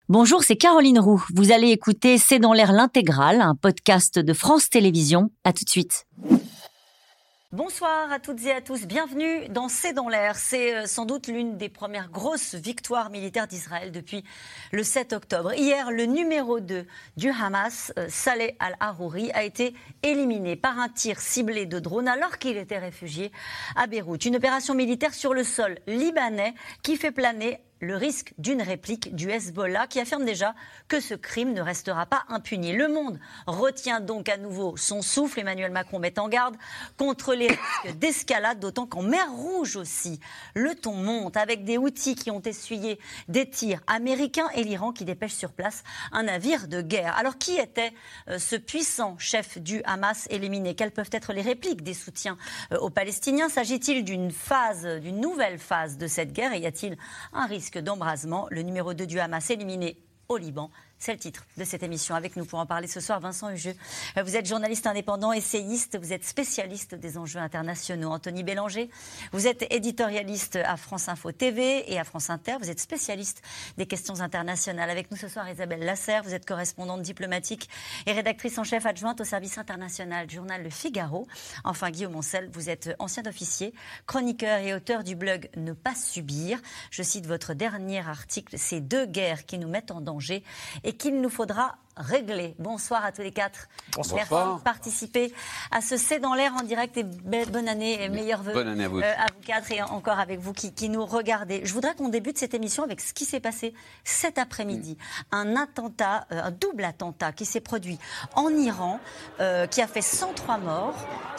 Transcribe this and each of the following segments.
Bonjour, c'est Caroline Roux. Vous allez écouter C'est dans l'air l'intégrale, un podcast de France Télévisions. À tout de suite. Bonsoir à toutes et à tous. Bienvenue dans C'est dans l'air. C'est sans doute l'une des premières grosses victoires militaires d'Israël depuis le 7 octobre. Hier, le numéro 2 du Hamas, Saleh al-Harouri, a été éliminé par un tir ciblé de drone alors qu'il était réfugié à Beyrouth. Une opération militaire sur le sol libanais qui fait planer le risque d'une réplique du Hezbollah qui affirme déjà que ce crime ne restera pas impuni. Le monde retient donc à nouveau son souffle. Emmanuel Macron met en garde contre les risques d'escalade, d'autant qu'en mer Rouge aussi, le ton monte avec des Houthis qui ont essuyé des tirs américains et l'Iran qui dépêche sur place un navire de guerre. Alors qui était ce puissant chef du Hamas éliminé? Quelles peuvent être les répliques des soutiens aux Palestiniens? S'agit-il d'une nouvelle phase de cette guerre et y a-t-il un risque d'embrasement? Le numéro 2 du Hamas éliminé au Liban. C'est le titre de cette émission. Avec nous pour en parler ce soir, Vincent Hugeux. Vous êtes journaliste indépendant, essayiste, vous êtes spécialiste des enjeux internationaux. Anthony Bélanger, vous êtes éditorialiste à France Info TV et à France Inter. Vous êtes spécialiste des questions internationales. Avec nous ce soir, Isabelle Lasserre, vous êtes correspondante diplomatique et rédactrice en chef adjointe au service international du journal Le Figaro. Enfin, Guillaume Ancel, vous êtes ancien officier, chroniqueur et auteur du blog Ne pas subir. Je cite votre dernier article, ces deux guerres qui nous mettent en danger et qu'il nous faudra régler. Bonsoir à tous les quatre. Bonsoir. Merci de participer à ce C'est dans l'air en direct et bonne année et meilleurs vœux bonne année à vous quatre et encore avec vous qui nous regardez. Je voudrais qu'on débute cette émission avec ce qui s'est passé cet après-midi. Un attentat, un double attentat qui s'est produit en Iran, qui a fait 103 morts,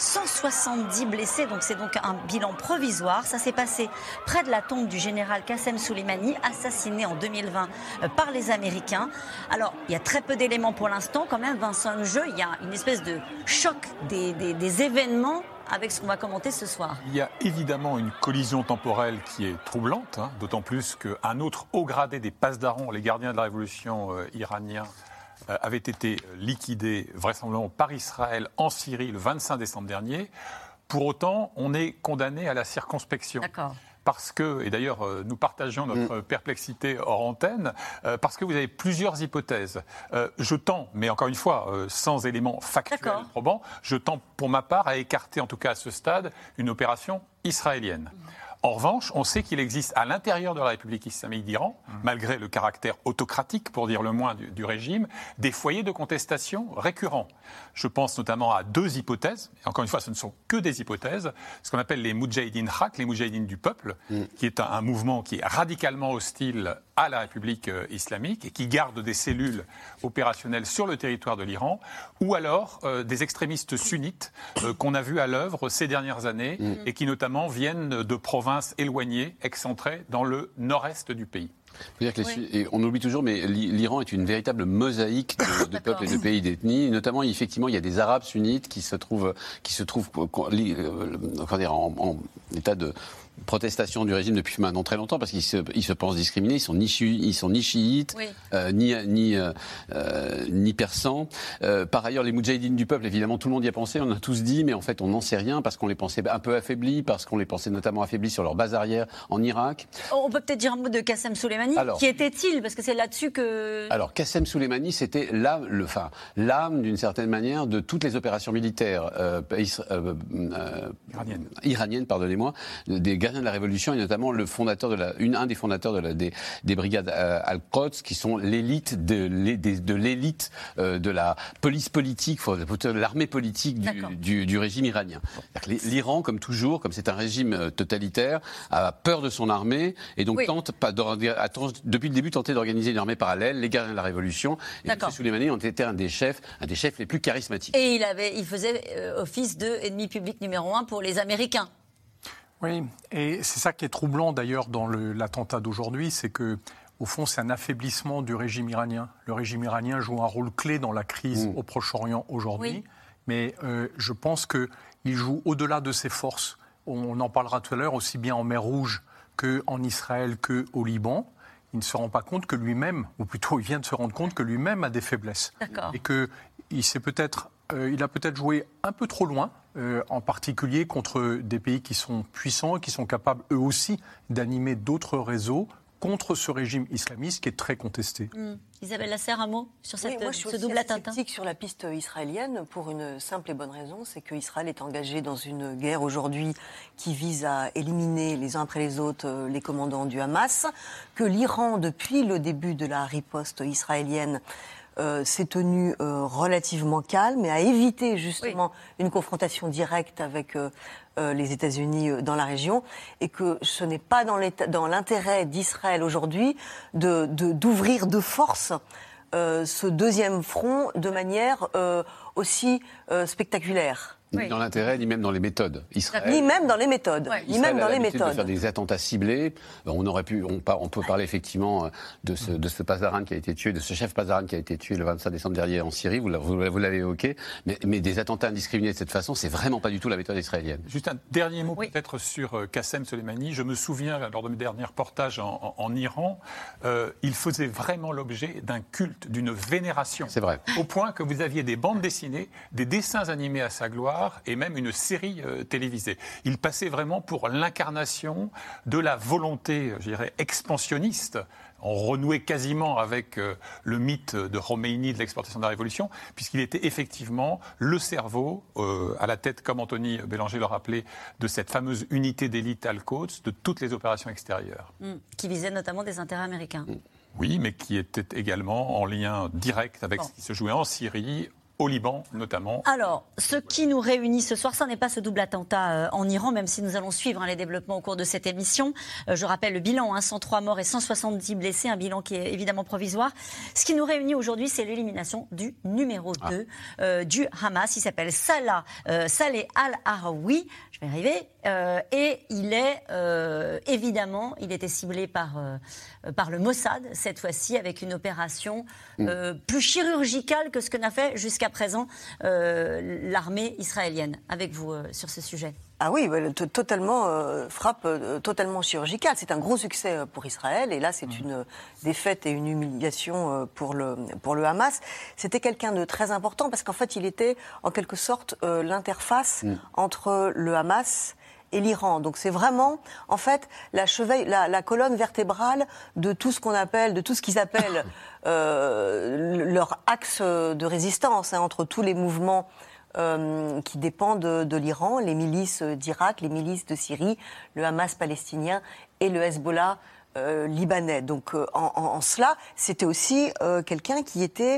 170 blessés, donc c'est donc un bilan provisoire. Ça s'est passé près de la tombe du général Qassem Soleimani, assassiné en 2020 par les Américains. Alors, il y a très peu d'éléments pour l'instant, quand même, Vincent Hugeux, il y a une espèce de choc des événements avec ce qu'on va commenter ce soir. Il y a évidemment une collision temporelle qui est troublante, d'autant plus qu'un autre haut gradé des Pasdaron, les gardiens de la révolution iraniens, avait été liquidé vraisemblablement par Israël en Syrie le 25 décembre dernier. Pour autant, on est condamné à la circonspection. D'accord. Parce que, et d'ailleurs nous partageons notre perplexité hors antenne, parce que vous avez plusieurs hypothèses. Je tends, mais encore une fois, sans éléments factuels probants, je tends pour ma part à écarter, en tout cas à ce stade, une opération israélienne. En revanche, on sait qu'il existe à l'intérieur de la République islamique d'Iran, malgré le caractère autocratique, pour dire le moins, du régime, des foyers de contestation récurrents. Je pense notamment à deux hypothèses, et encore une fois, ce ne sont que des hypothèses, ce qu'on appelle les Moudjahidines Haq, les Moudjahidines du peuple, qui est un mouvement qui est radicalement hostile à la République islamique et qui garde des cellules opérationnelles sur le territoire de l'Iran, ou alors des extrémistes sunnites qu'on a vus à l'œuvre ces dernières années et qui notamment viennent de provinces éloignées, excentrées, dans le nord-est du pays. Faut dire que et on oublie toujours, mais l'Iran est une véritable mosaïque de peuples et de pays, d'ethnies. Notamment, effectivement, il y a des Arabes sunnites qui se trouvent en état de protestation du régime depuis maintenant très longtemps parce qu'ils se pensent discriminés. Ils sont ni chiites, ni persans. Par ailleurs, les Moudjahidines du peuple, évidemment, tout le monde y a pensé. On a tous dit, mais en fait, on n'en sait rien parce qu'on les pensait un peu affaiblis, parce qu'on les pensait notamment affaiblis sur leur base arrière en Irak. On peut peut-être dire un mot de Qassem Soleimani. Qui était-il? Parce que c'est là-dessus que... Alors, Qassem Soleimani, c'était l'âme, d'une certaine manière, de toutes les opérations militaires iraniennes, pardonnez-moi, des gardiens de la Révolution, et notamment un des fondateurs des brigades Al-Quds, qui sont l'élite de l'élite de la police politique, de l'armée politique du régime iranien. L'Iran, comme toujours, comme c'est un régime totalitaire, a peur de son armée et donc depuis le début tenté d'organiser une armée parallèle, les gardiens de la Révolution. Et M. Soleimani ont été un des chefs les plus charismatiques. Et il faisait office d'ennemi public numéro 1 pour les Américains. Oui, et c'est ça qui est troublant d'ailleurs dans l'attentat d'aujourd'hui, c'est que au fond, c'est un affaiblissement du régime iranien. Le régime iranien joue un rôle clé dans la crise au Proche-Orient aujourd'hui, mais je pense qu'il joue au-delà de ses forces. On en parlera tout à l'heure, aussi bien en mer Rouge qu'en Israël qu'au Liban. Il ne se rend pas compte que lui-même, ou plutôt il vient de se rendre compte que lui-même a des faiblesses. D'accord. Et qu'il a peut-être joué un peu trop loin, en particulier contre des pays qui sont puissants, qui sont capables eux aussi d'animer d'autres réseaux contre ce régime islamiste qui est très contesté. Isabelle Lasserre, un mot sur ce double attentat. Je suis sceptique sur la piste israélienne pour une simple et bonne raison, c'est qu'Israël est engagé dans une guerre aujourd'hui qui vise à éliminer les uns après les autres les commandants du Hamas, que l'Iran, depuis le début de la riposte israélienne, s'est tenu relativement calme et a évité justement une confrontation directe avec les États-Unis dans la région, et que ce n'est pas dans l'intérêt d'Israël aujourd'hui d'ouvrir de force ce deuxième front de manière aussi spectaculaire. Ni dans l'intérêt, ni même dans les méthodes. Ni même dans les méthodes. Israël a l'habitude de faire des attentats ciblés. On peut parler effectivement de ce Pazaran qui a été tué, de ce chef Pazaran qui a été tué le 25 décembre dernier en Syrie. Vous l'avez évoqué. Mais des attentats indiscriminés de cette façon, c'est vraiment pas du tout la méthode israélienne. Juste un dernier mot peut-être sur Qassem Soleimani. Je me souviens, lors de mes derniers reportages en Iran, il faisait vraiment l'objet d'un culte, d'une vénération. C'est vrai. Au point que vous aviez des bandes dessinées, des dessins animés à sa gloire, et même une série télévisée. Il passait vraiment pour l'incarnation de la volonté, je dirais, expansionniste. On renouait quasiment avec le mythe de Khomeini de l'exportation de la Révolution, puisqu'il était effectivement le cerveau, à la tête, comme Anthony Bélanger le rappelait, de cette fameuse unité d'élite Al-Quds, de toutes les opérations extérieures. Qui visait notamment des intérêts américains. Oui, mais qui était également en lien direct avec ce qui se jouait en Syrie, au Liban notamment. Alors, ce qui nous réunit ce soir, ça n'est pas ce double attentat en Iran, même si nous allons suivre les développements au cours de cette émission. Je rappelle le bilan, 103 morts et 170 blessés, un bilan qui est évidemment provisoire. Ce qui nous réunit aujourd'hui, c'est l'élimination du numéro 2 du Hamas. Il s'appelle Saleh al-Araoui, je vais y arriver, et il est évidemment, il était ciblé par le Mossad, cette fois-ci, avec une opération plus chirurgicale que ce que n'a fait jusqu'à présent l'armée israélienne. Avec vous sur ce sujet. Ah oui, frappe totalement chirurgicale. C'est un gros succès pour Israël, et là c'est une défaite et une humiliation pour le Hamas. C'était quelqu'un de très important parce qu'en fait il était en quelque sorte l'interface entre le Hamas et l'Iran. Donc c'est vraiment, en fait, la colonne vertébrale de tout ce qu'ils appellent leur axe de résistance entre tous les mouvements qui dépendent de l'Iran, les milices d'Irak, les milices de Syrie, le Hamas palestinien et le Hezbollah libanais. Donc en cela, c'était aussi quelqu'un qui était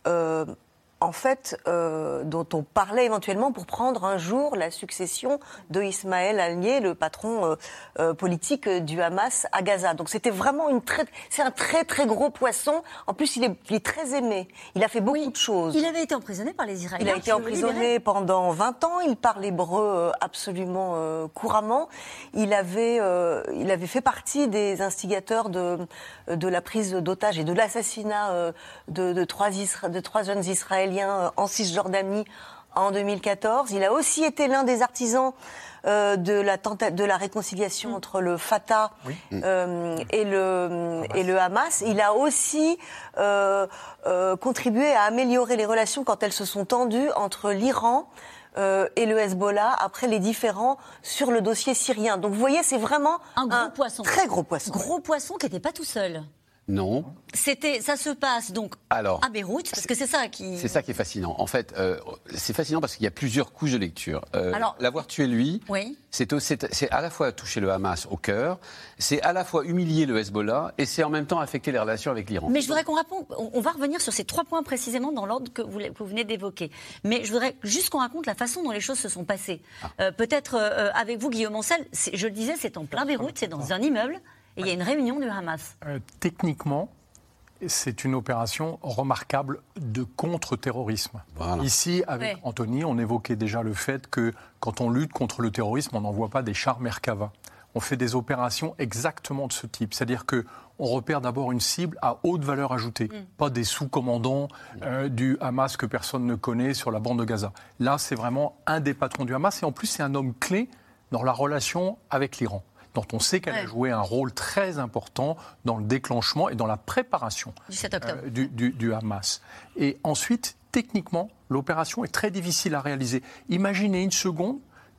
dont on parlait éventuellement pour prendre un jour la succession de Ismaël Haniyeh, le patron politique du Hamas à Gaza. Donc c'était vraiment c'est un très très gros poisson. En plus, il est très aimé. Il a fait beaucoup de choses. Il avait été emprisonné par les Israéliens. Il a été emprisonné pendant 20 ans. Il parle hébreu absolument couramment. Il avait fait partie des instigateurs de la prise d'otages et de l'assassinat de trois jeunes Israéliens en Cisjordanie en 2014. Il a aussi été l'un des artisans de la réconciliation entre le Fatah et le Hamas. Il a aussi contribué à améliorer les relations quand elles se sont tendues entre l'Iran et le Hezbollah après les différends sur le dossier syrien. Donc vous voyez, c'est vraiment un gros poisson. Très gros poisson. Gros poisson qui n'était pas tout seul. Non. Ça se passe donc à Beyrouth, parce que c'est ça qui... C'est ça qui est fascinant. En fait, c'est fascinant parce qu'il y a plusieurs couches de lecture. L'avoir tué lui, c'est à la fois toucher le Hamas au cœur, c'est à la fois humilier le Hezbollah, et c'est en même temps affecter les relations avec l'Iran. Mais je voudrais on va revenir sur ces 3 points précisément dans l'ordre que vous venez d'évoquer. Mais je voudrais juste qu'on raconte la façon dont les choses se sont passées. Peut-être avec vous, Guillaume Ancel, je le disais, c'est en plein Beyrouth, c'est dans un immeuble. Et il y a une réunion du Hamas. Techniquement, c'est une opération remarquable de contre-terrorisme. Voilà. Ici, avec Anthony, on évoquait déjà le fait que quand on lutte contre le terrorisme, on n'envoie pas des chars Merkava. On fait des opérations exactement de ce type. C'est-à-dire qu'on repère d'abord une cible à haute valeur ajoutée, pas des sous-commandants du Hamas que personne ne connaît sur la bande de Gaza. Là, c'est vraiment un des patrons du Hamas, et en plus, c'est un homme clé dans la relation avec l'Iran, dont on sait qu'elle a joué un rôle très important dans le déclenchement et dans la préparation du Hamas. Et ensuite, techniquement, l'opération est très difficile à réaliser. Imaginez une seconde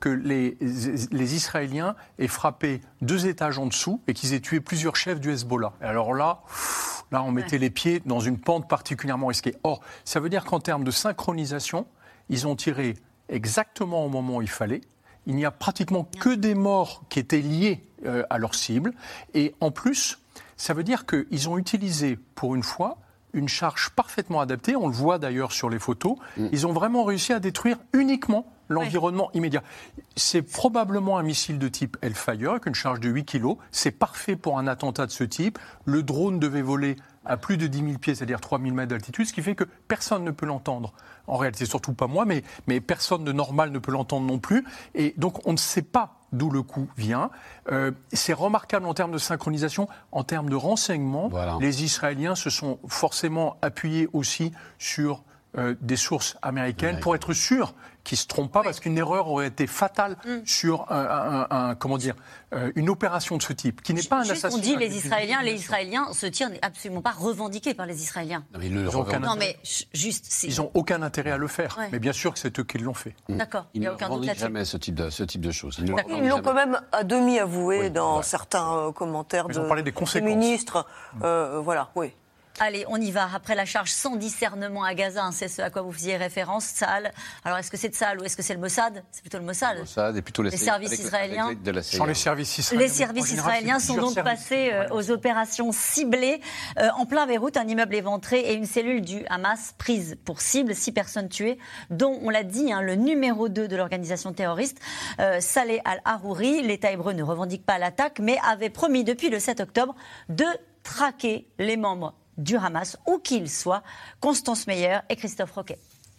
que les Israéliens aient frappé 2 étages en dessous et qu'ils aient tué plusieurs chefs du Hezbollah. Et alors là, on mettait les pieds dans une pente particulièrement risquée. Or, ça veut dire qu'en termes de synchronisation, ils ont tiré exactement au moment où il fallait. Il n'y a pratiquement que des morts qui étaient liés à leur cible. Et en plus, ça veut dire qu'ils ont utilisé, pour une fois, une charge parfaitement adaptée. On le voit d'ailleurs sur les photos. Ils ont vraiment réussi à détruire uniquement l'environnement immédiat. C'est probablement un missile de type Hellfire avec une charge de 8 kg. C'est parfait pour un attentat de ce type. Le drone devait voler à plus de 10 000 pieds, c'est-à-dire 3 000 mètres d'altitude, ce qui fait que personne ne peut l'entendre. En réalité, surtout pas moi, mais personne de normal ne peut l'entendre non plus. Et donc, on ne sait pas d'où le coup vient. C'est remarquable en termes de synchronisation, en termes de renseignement. Voilà. Les Israéliens se sont forcément appuyés aussi sur des sources américaines pour être sûrs qu'ils ne se trompent pas, parce qu'une erreur aurait été fatale sur une opération de ce type, qui n'est pas un assassinat. On dit les Israéliens, ce tir n'est absolument pas revendiqué par les Israéliens. Ils n'ont aucun intérêt à le faire, mais bien sûr que c'est eux qui l'ont fait. D'accord. Ils ne revendiquent jamais ce type de choses. Ils l'ont quand même à demi avoué dans certains commentaires de ministres. Allez, on y va. Après la charge sans discernement à Gaza, c'est ce à quoi vous faisiez référence, Tsahal. Alors, est-ce que c'est Tsahal ou est-ce que c'est le Mossad ? C'est plutôt le Mossad. Et plutôt les services israéliens. Les services israéliens. Les services israéliens sont donc passés aux opérations ciblées. En plein Beyrouth, un immeuble éventré et une cellule du Hamas prise pour cible. 6 personnes tuées, dont, on l'a dit, le numéro 2 de l'organisation terroriste, Saleh al-Harouri. L'État hébreu ne revendique pas l'attaque, mais avait promis depuis le 7 octobre de traquer les membres du Hamas, où qu'il soit. Constance Meyer et Christophe Roquet.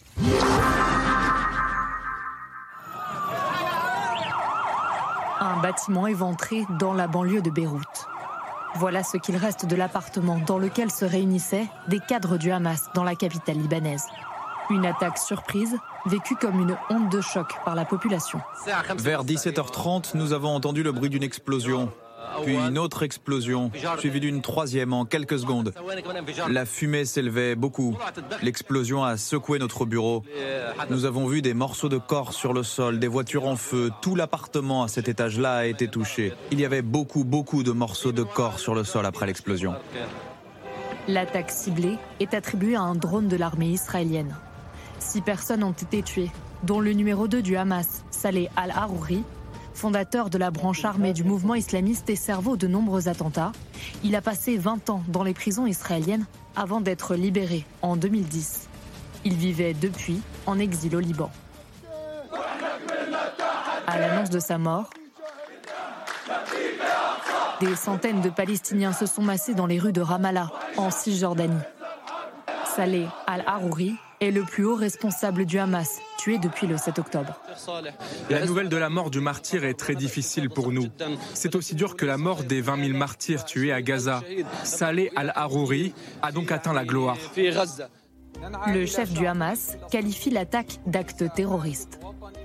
Un bâtiment éventré dans la banlieue de Beyrouth. Voilà ce qu'il reste de l'appartement dans lequel se réunissaient des cadres du Hamas dans la capitale libanaise. Une attaque surprise, vécue comme une onde de choc par la population. Vers 17h30, nous avons entendu le bruit d'une explosion. Puis une autre explosion, suivie d'une troisième en quelques secondes. La fumée s'élevait beaucoup. L'explosion a secoué notre bureau. Nous avons vu des morceaux de corps sur le sol, des voitures en feu. Tout l'appartement à cet étage-là a été touché. Il y avait beaucoup de morceaux de corps sur le sol après l'explosion. L'attaque ciblée est attribuée à un drone de l'armée israélienne. 6 personnes ont été tuées, dont le numéro 2 du Hamas, Saleh al-Harouri, fondateur de la branche armée du mouvement islamiste et cerveau de nombreux attentats. Il a passé 20 ans dans les prisons israéliennes avant d'être libéré en 2010. Il vivait depuis en exil au Liban. À l'annonce de sa mort, des centaines de Palestiniens se sont massés dans les rues de Ramallah, en Cisjordanie. Saleh al-Harouri est le plus haut responsable du Hamas, tué depuis le 7 octobre. La nouvelle de la mort du martyr est très difficile pour nous. C'est aussi dur que la mort des 20 000 martyrs tués à Gaza. Saleh al-Harouri a donc atteint la gloire. Le chef du Hamas qualifie l'attaque d'acte terroriste.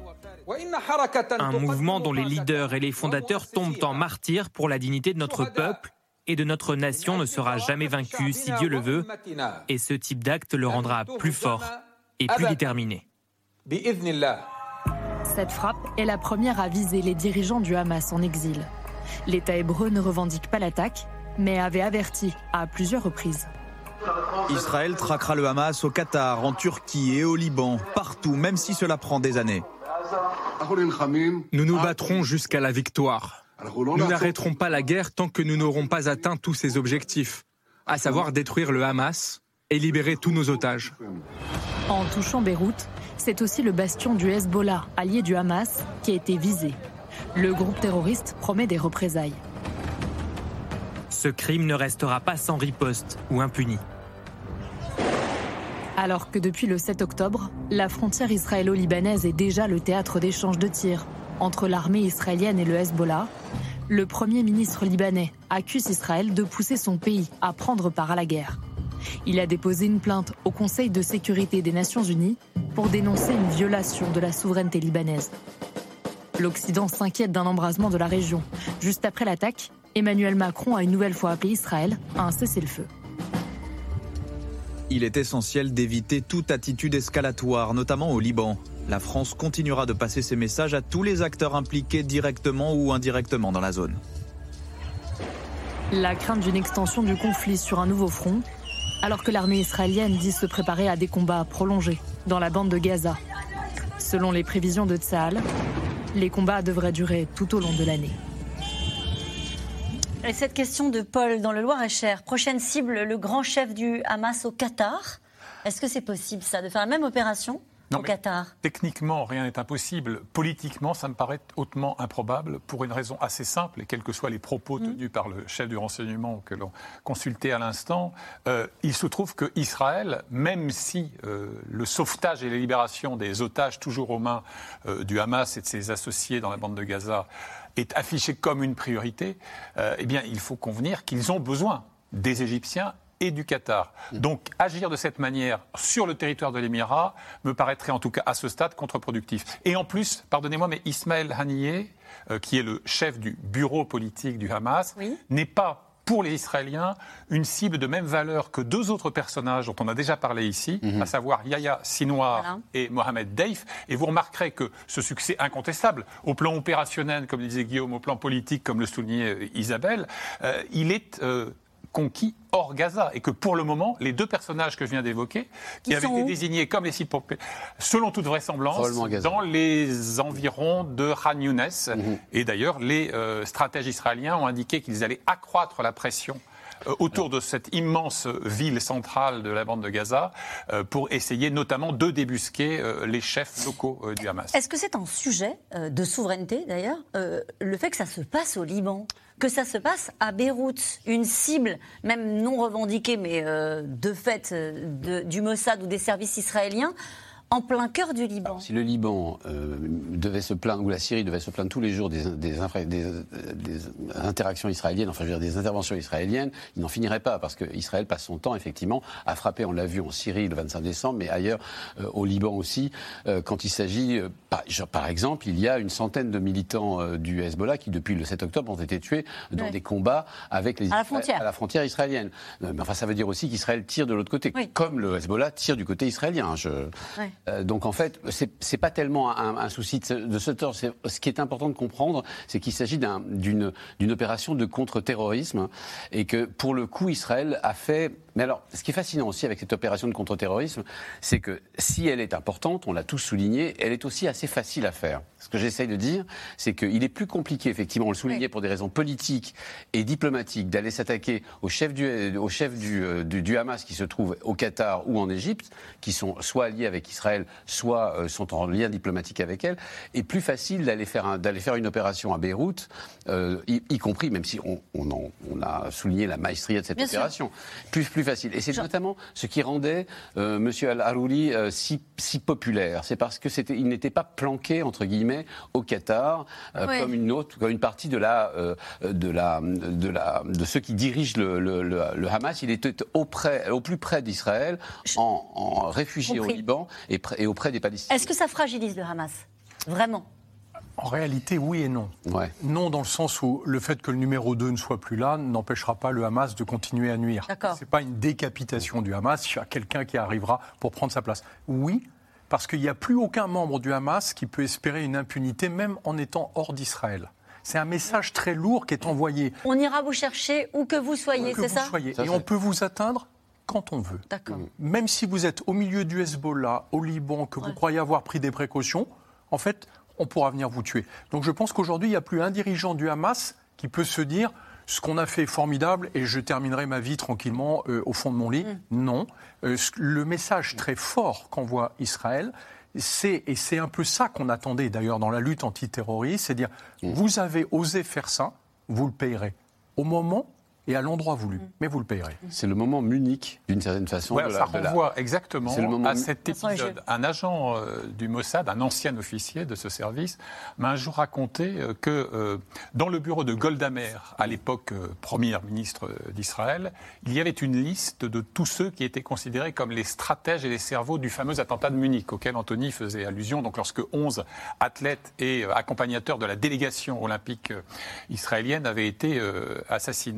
Un mouvement dont les leaders et les fondateurs tombent en martyrs pour la dignité de notre peuple et de notre nation ne sera jamais vaincu si Dieu le veut, et ce type d'acte le rendra plus fort et plus déterminé. Cette frappe est la première à viser les dirigeants du Hamas en exil. L'État hébreu ne revendique pas l'attaque, mais avait averti à plusieurs reprises. Israël traquera le Hamas au Qatar, en Turquie et au Liban, partout, même si cela prend des années. Nous nous battrons jusqu'à la victoire. Nous n'arrêterons pas la guerre tant que nous n'aurons pas atteint tous ces objectifs, à savoir détruire le Hamas et libérer tous nos otages. En touchant Beyrouth, c'est aussi le bastion du Hezbollah, allié du Hamas, qui a été visé. Le groupe terroriste promet des représailles. Ce crime ne restera pas sans riposte ou impuni. Alors que depuis le 7 octobre, la frontière israélo-libanaise est déjà le théâtre d'échanges de tirs entre l'armée israélienne et le Hezbollah, le Premier ministre libanais accuse Israël de pousser son pays à prendre part à la guerre. Il a déposé une plainte au Conseil de sécurité des Nations Unies pour dénoncer une violation de la souveraineté libanaise. L'Occident s'inquiète d'un embrasement de la région. Juste après l'attaque, Emmanuel Macron a une nouvelle fois appelé Israël à un cessez-le-feu. Il est essentiel d'éviter toute attitude escalatoire, notamment au Liban. La France continuera de passer ces messages à tous les acteurs impliqués directement ou indirectement dans la zone. La crainte d'une extension du conflit sur un nouveau front, alors que l'armée israélienne dit se préparer à des combats prolongés dans la bande de Gaza. Selon les prévisions de Tsahal, les combats devraient durer tout au long de l'année. Et cette question de Paul dans le Loir-et-Cher, prochaine cible, le grand chef du Hamas au Qatar. Est-ce que c'est possible ça, de faire la même opération au Qatar? Techniquement, rien n'est impossible. Politiquement, ça me paraît hautement improbable pour une raison assez simple, et quels que soient les propos tenus par le chef du renseignement que l'on consultait à l'instant, il se trouve qu'Israël, même si le sauvetage et la libération des otages toujours aux mains du Hamas et de ses associés dans la bande de Gaza est affiché comme une priorité, eh bien, il faut convenir qu'ils ont besoin des Égyptiens et du Qatar. Donc, agir de cette manière sur le territoire de l'Émirat me paraîtrait, en tout cas à ce stade, contre-productif. Et en plus, pardonnez-moi, mais Ismaël Haniyeh, qui est le chef du bureau politique du Hamas, n'est pas, pour les Israéliens, une cible de même valeur que deux autres personnages dont on a déjà parlé ici, à savoir Yahya Sinwar et Mohamed Deif. Et vous remarquerez que ce succès incontestable, au plan opérationnel, comme disait Guillaume, au plan politique, comme le soulignait Isabelle, il est conquis hors Gaza, et que pour le moment, les deux personnages que je viens d'évoquer, qui avaient été désignés comme les cibles, selon toute vraisemblance, dans les environs de Khan Younes. Et d'ailleurs, les stratèges israéliens ont indiqué qu'ils allaient accroître la pression autour de cette immense ville centrale de la bande de Gaza pour essayer notamment de débusquer les chefs locaux du Hamas. Est-ce que c'est un sujet de souveraineté d'ailleurs, le fait que ça se passe au Liban, que ça se passe à Beyrouth, une cible même non revendiquée mais de fait du Mossad ou des services israéliens, en plein cœur du Liban? Alors, si le Liban devait se plaindre, ou la Syrie devait se plaindre tous les jours des interactions israéliennes, enfin je veux dire des interventions israéliennes, il n'en finirait pas, parce qu'Israël passe son temps effectivement à frapper, on l'a vu en Syrie le 25 décembre, mais ailleurs au Liban aussi, quand il s'agit, par exemple, il y a une centaine de militants du Hezbollah qui depuis le 7 octobre ont été tués dans des combats avec à la frontière israélienne. Mais enfin ça veut dire aussi qu'Israël tire de l'autre côté, comme le Hezbollah tire du côté israélien. Donc en fait, c'est pas tellement un souci de ce tort. Ce qui est important de comprendre, c'est qu'il s'agit d'une opération de contre-terrorisme, et que pour le coup, Israël a fait. Mais alors, ce qui est fascinant aussi avec cette opération de contre-terrorisme, c'est que si elle est importante, on l'a tous souligné, elle est aussi assez facile à faire. Ce que j'essaye de dire, c'est qu'il est plus compliqué, effectivement, on le soulignait pour des raisons politiques et diplomatiques, d'aller s'attaquer au chef du Hamas qui se trouve au Qatar ou en Égypte, qui sont soit alliés avec Israël, soit sont en lien diplomatique avec elle, et plus facile d'aller faire une opération à Beyrouth, y compris, même si on a souligné la maestria de cette opération, plus facile. Et c'est notamment ce qui rendait M. Al-Arouri si populaire. C'est parce qu'il n'était pas planqué, entre guillemets, au Qatar, comme une partie de ceux qui dirigent le Hamas. Il était au plus près d'Israël, en réfugié au Liban et auprès des Palestiniens. Est-ce que ça fragilise le Hamas? Vraiment? En réalité, oui et non. Non, dans le sens où le fait que le numéro 2 ne soit plus là n'empêchera pas le Hamas de continuer à nuire. Ce n'est pas une décapitation du Hamas, il y a quelqu'un qui arrivera pour prendre sa place. Oui, parce qu'il n'y a plus aucun membre du Hamas qui peut espérer une impunité, même en étant hors d'Israël. C'est un message très lourd qui est envoyé. On ira vous chercher où que vous soyez, c'est ça? Et on peut vous atteindre quand on veut. Même si vous êtes au milieu du Hezbollah, au Liban, que vous croyez avoir pris des précautions, en fait, on pourra venir vous tuer. Donc je pense qu'aujourd'hui, il n'y a plus un dirigeant du Hamas qui peut se dire ce qu'on a fait est formidable et je terminerai ma vie tranquillement au fond de mon lit. Non. Le message très fort qu'envoie Israël, c'est un peu ça qu'on attendait d'ailleurs dans la lutte antiterroriste, c'est dire vous avez osé faire ça, vous le payerez. Au moment et à l'endroit voulu, mais vous le payerez. C'est le moment Munich, d'une certaine façon. Ça renvoie exactement à cet épisode. Un agent du Mossad, un ancien officier de ce service, m'a un jour raconté que dans le bureau de Golda Meir, à l'époque première ministre d'Israël, il y avait une liste de tous ceux qui étaient considérés comme les stratèges et les cerveaux du fameux attentat de Munich, auquel Anthony faisait allusion. Donc lorsque 11 athlètes et accompagnateurs de la délégation olympique israélienne avaient été assassinés lors d'une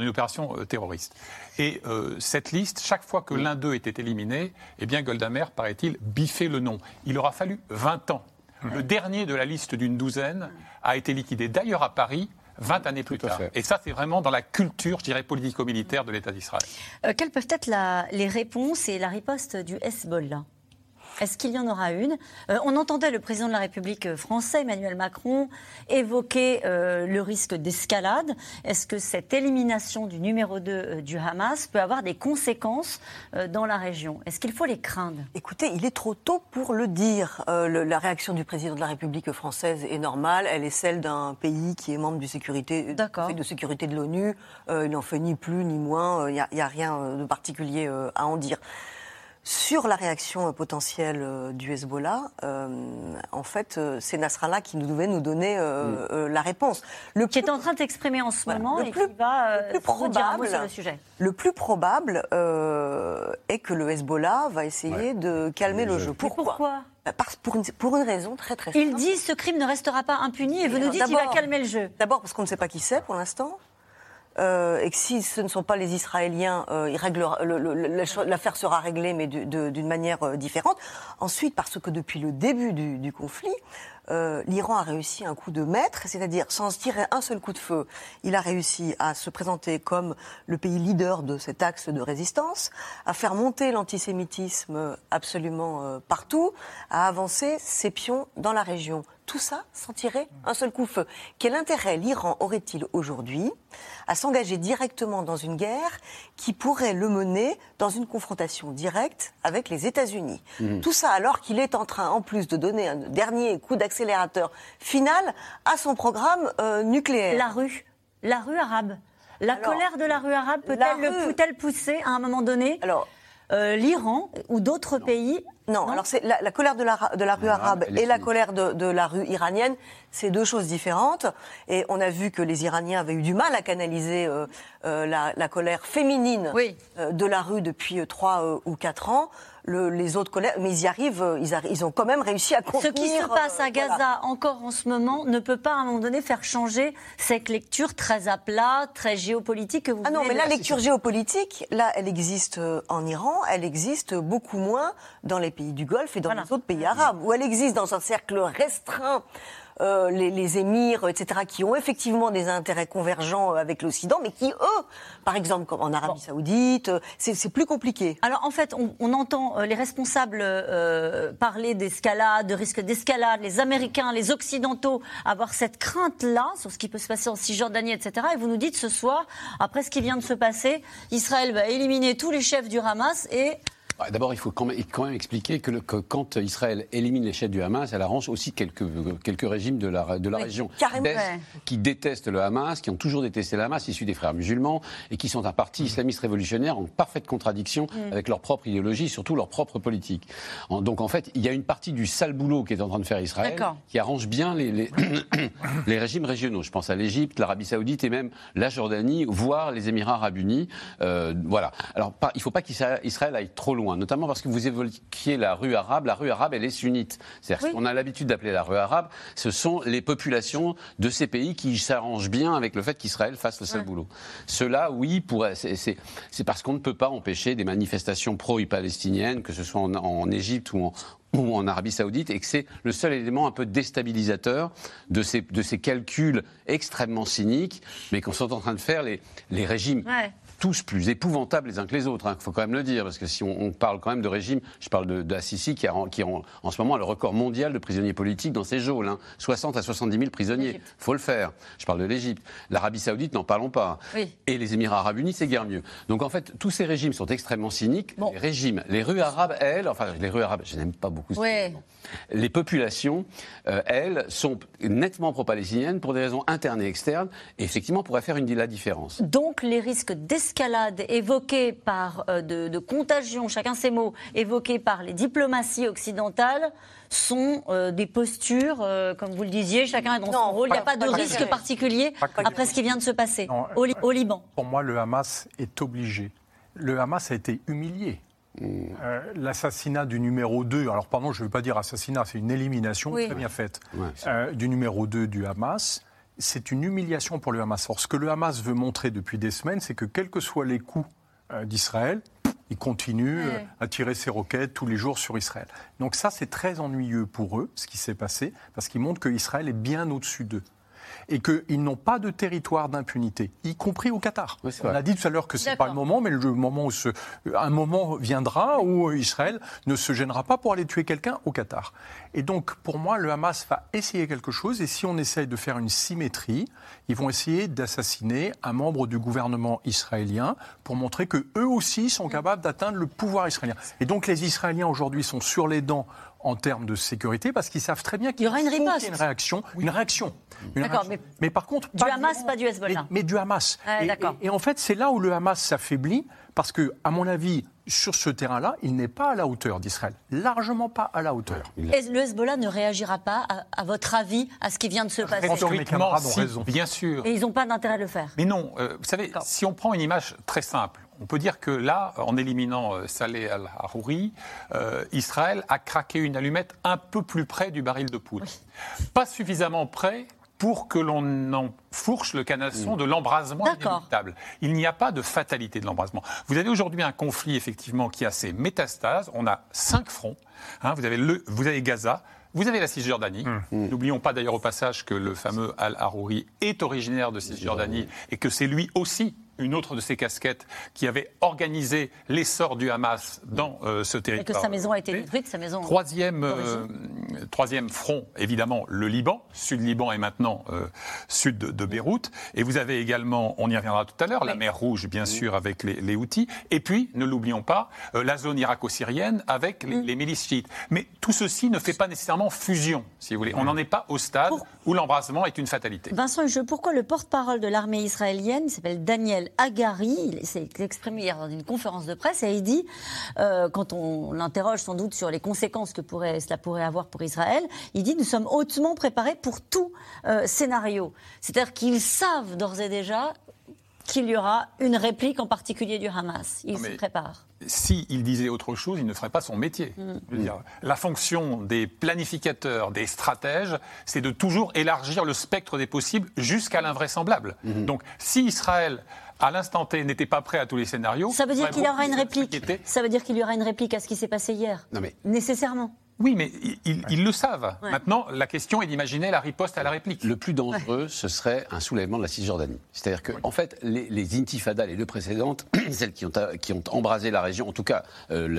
opération terroriste. Et cette liste, chaque fois que l'un d'eux était éliminé, eh bien Golda Meir, paraît-il, biffait le nom. Il aura fallu 20 ans. Le dernier de la liste d'une douzaine a été liquidé, d'ailleurs à Paris, 20 années plus tard. Et ça, c'est vraiment dans la culture, je dirais, politico-militaire de l'État d'Israël. Quelles peuvent être les réponses et la riposte du Hezbollah ? Est-ce qu'il y en aura une ? On entendait le président de la République français, Emmanuel Macron, évoquer le risque d'escalade. Est-ce que cette élimination du numéro 2 du Hamas peut avoir des conséquences dans la région ? Est-ce qu'il faut les craindre ? Écoutez, il est trop tôt pour le dire. La réaction du président de la République française est normale. Elle est celle d'un pays qui est membre du Conseil de sécurité de l'ONU. Il n'en fait ni plus ni moins. Il n'y a rien de particulier à en dire. Sur la réaction potentielle du Hezbollah, en fait, c'est Nasrallah qui devait nous donner la réponse. Qui est en train d'exprimer en ce moment et qui va dire un mot sur le sujet. Le plus probable est que le Hezbollah va essayer de calmer le jeu. Pourquoi ? Pour une raison très très simple. Il dit ce crime ne restera pas impuni et vous nous dites qu'il va calmer le jeu. D'abord parce qu'on ne sait pas qui c'est pour l'instant. Et que si ce ne sont pas les Israéliens, l'affaire sera réglée, mais d'une manière différente. Ensuite, parce que depuis le début du conflit, l'Iran a réussi un coup de maître, c'est-à-dire sans tirer un seul coup de feu, il a réussi à se présenter comme le pays leader de cet axe de résistance, à faire monter l'antisémitisme absolument partout, à avancer ses pions dans la région. Tout ça sans tirer un seul coup de feu. Quel intérêt l'Iran aurait-il aujourd'hui à s'engager directement dans une guerre qui pourrait le mener dans une confrontation directe avec les États-Unis ? Tout ça alors qu'il est en train, en plus, de donner un dernier coup d'accélérateur final à son programme nucléaire. La rue arabe. Colère de la rue arabe peut-elle pousser à un moment donné l'Iran ou d'autres pays? Non, alors c'est la colère de la rue arabe et la colère de la rue iranienne, c'est deux choses différentes. Et on a vu que les Iraniens avaient eu du mal à canaliser la colère féminine de la rue depuis 3 ou 4 ans. Les autres colères, mais ils y arrivent, ils ont quand même réussi à contenir. Ce qui se passe à Gaza encore en ce moment ne peut pas à un moment donné faire changer cette lecture très à plat, très géopolitique que vous venez non, mais la lecture géopolitique, là, elle existe en Iran, elle existe beaucoup moins dans les pays du Golfe et dans les autres pays arabes, où elle existe dans un cercle restreint. Les émirs, etc., qui ont effectivement des intérêts convergents avec l'Occident, mais qui, eux, par exemple, comme en Arabie Saoudite, c'est plus compliqué. Alors, en fait, on entend les responsables parler d'escalade, de risque d'escalade, les Américains, les Occidentaux, avoir cette crainte-là sur ce qui peut se passer en Cisjordanie, etc. Et vous nous dites ce soir, après ce qui vient de se passer, Israël va éliminer tous les chefs du Hamas et... D'abord, il faut quand même expliquer que quand Israël élimine les chefs du Hamas, elle arrange aussi quelques régimes de la région qui détestent le Hamas, qui ont toujours détesté le Hamas, issus des frères musulmans, et qui sont un parti islamiste révolutionnaire en parfaite contradiction avec leur propre idéologie, surtout leur propre politique. Donc en fait, il y a une partie du sale boulot qui est en train de faire Israël, qui arrange bien les régimes régionaux. Je pense à l'Égypte, l'Arabie Saoudite et même la Jordanie, voire les Émirats Arabes Unis. Voilà. Alors, il ne faut pas qu'Israël aille trop loin. Notamment parce que vous évoquiez la rue arabe. La rue arabe, elle est sunnite. C'est-à-dire qu'on a l'habitude d'appeler la rue arabe, ce sont les populations de ces pays qui s'arrangent bien avec le fait qu'Israël fasse le sale boulot. Cela, oui, c'est parce qu'on ne peut pas empêcher des manifestations pro-palestiniennes, que ce soit en Égypte ou en Arabie Saoudite, et que c'est le seul élément un peu déstabilisateur de ces calculs extrêmement cyniques, mais qu'on sont en train de faire les régimes. Tous plus épouvantables les uns que les autres, il faut quand même le dire, parce que si on parle quand même de régime, je parle d'Assisi qui en ce moment a le record mondial de prisonniers politiques dans ses geôles, 60 à 70 000 prisonniers, il faut le faire. Je parle de l'Égypte. L'Arabie Saoudite, n'en parlons pas. Et les Émirats Arabes Unis, c'est guère mieux. Donc en fait, tous ces régimes sont extrêmement cyniques. Les rues arabes, les rues arabes, je n'aime pas beaucoup ce terme. Les populations, elles, sont nettement pro-palestiniennes pour des raisons internes et externes, et effectivement pourraient faire la différence. Donc les risques d'escalade évoqués par de contagion, chacun ses mots, évoqués par les diplomaties occidentales sont des postures, comme vous le disiez, chacun est dans son rôle. Il n'y a pas de risque particulier après ce qui vient de se passer au Liban. Pour moi, le Hamas est obligé. Le Hamas a été humilié. L'assassinat du numéro 2, alors pardon, je ne veux pas dire assassinat, c'est une élimination très bien faite, du numéro 2 du Hamas. c'est une humiliation pour le Hamas. Or, ce que le Hamas veut montrer depuis des semaines, c'est que quels que soient les coups d'Israël, il continue à tirer ses roquettes tous les jours sur Israël. Donc ça, c'est très ennuyeux pour eux, ce qui s'est passé, parce qu'ils montrent qu'Israël est bien au-dessus d'eux. Et qu'ils n'ont pas de territoire d'impunité, y compris au Qatar. Oui, on a dit tout à l'heure que ce n'est pas le moment, mais un moment viendra où Israël ne se gênera pas pour aller tuer quelqu'un au Qatar. Et donc, pour moi, le Hamas va essayer quelque chose, et si on essaye de faire une symétrie, ils vont essayer d'assassiner un membre du gouvernement israélien pour montrer qu'eux aussi sont capables d'atteindre le pouvoir israélien. Et donc, les Israéliens aujourd'hui sont sur les dents en termes de sécurité, parce qu'ils savent très bien qu'il y aura une réaction. D'accord, mais par contre... Du Hamas, pas du Hezbollah. Mais du Hamas. Et en fait, c'est là où le Hamas s'affaiblit, parce que, à mon avis, sur ce terrain-là, il n'est pas à la hauteur d'Israël. Largement pas à la hauteur. Et le Hezbollah ne réagira pas, à votre avis, à ce qui vient de se passer? Rhétoriquement, si, bien sûr. Et ils n'ont pas d'intérêt à le faire. Mais non, vous savez, si on prend une image très simple, on peut dire que là, en éliminant Saleh al-Harouri, Israël a craqué une allumette un peu plus près du baril de poudre. Oui. Pas suffisamment près pour que l'on enfourche le canasson de l'embrasement inéluctable. Il n'y a pas de fatalité de l'embrasement. Vous avez aujourd'hui un conflit, effectivement, qui a ses métastases. On a 5 fronts. Vous avez Gaza. Vous avez la Cisjordanie. N'oublions pas d'ailleurs au passage que le fameux al-Harouri est originaire de Cisjordanie et que c'est lui aussi une autre de ses casquettes qui avait organisé l'essor du Hamas dans ce territoire. Et que sa maison a été détruite, sa maison... Troisième front, évidemment, le Liban. Sud-Liban et maintenant sud de Beyrouth. Et vous avez également, on y reviendra tout à l'heure, la mer Rouge, bien sûr, avec les Houthis. Et puis, ne l'oublions pas, la zone irako-syrienne avec les milices chiites. Mais tout ceci ne fait pas nécessairement fusion, si vous voulez. On n'en est pas au stade où l'embrasement est une fatalité. Vincent Hucheux, pourquoi le porte-parole de l'armée israélienne, il s'appelle Daniel Hagari, il s'est exprimé hier dans une conférence de presse et il dit, quand on l'interroge sans doute sur les conséquences que cela pourrait avoir pour Israël, il dit « Nous sommes hautement préparés pour tout scénario ». C'est-à-dire qu'ils savent d'ores et déjà qu'il y aura une réplique en particulier du Hamas. Ils se préparent. S'il disait autre chose, il ne ferait pas son métier. Je veux dire, la fonction des planificateurs, des stratèges, c'est de toujours élargir le spectre des possibles jusqu'à l'invraisemblable. Donc, si Israël, à l'instant T, n'était pas prêt à tous les scénarios... Ça veut dire qu'il y aura une réplique. Ça veut dire qu'il y aura une réplique à ce qui s'est passé hier. Nécessairement. Oui, mais ils le savent. Ouais. Maintenant, la question est d'imaginer la riposte à la réplique. Le plus dangereux, ce serait un soulèvement de la Cisjordanie. C'est-à-dire que, en fait, les intifadas, les deux précédentes, celles qui ont embrasé la région, en tout cas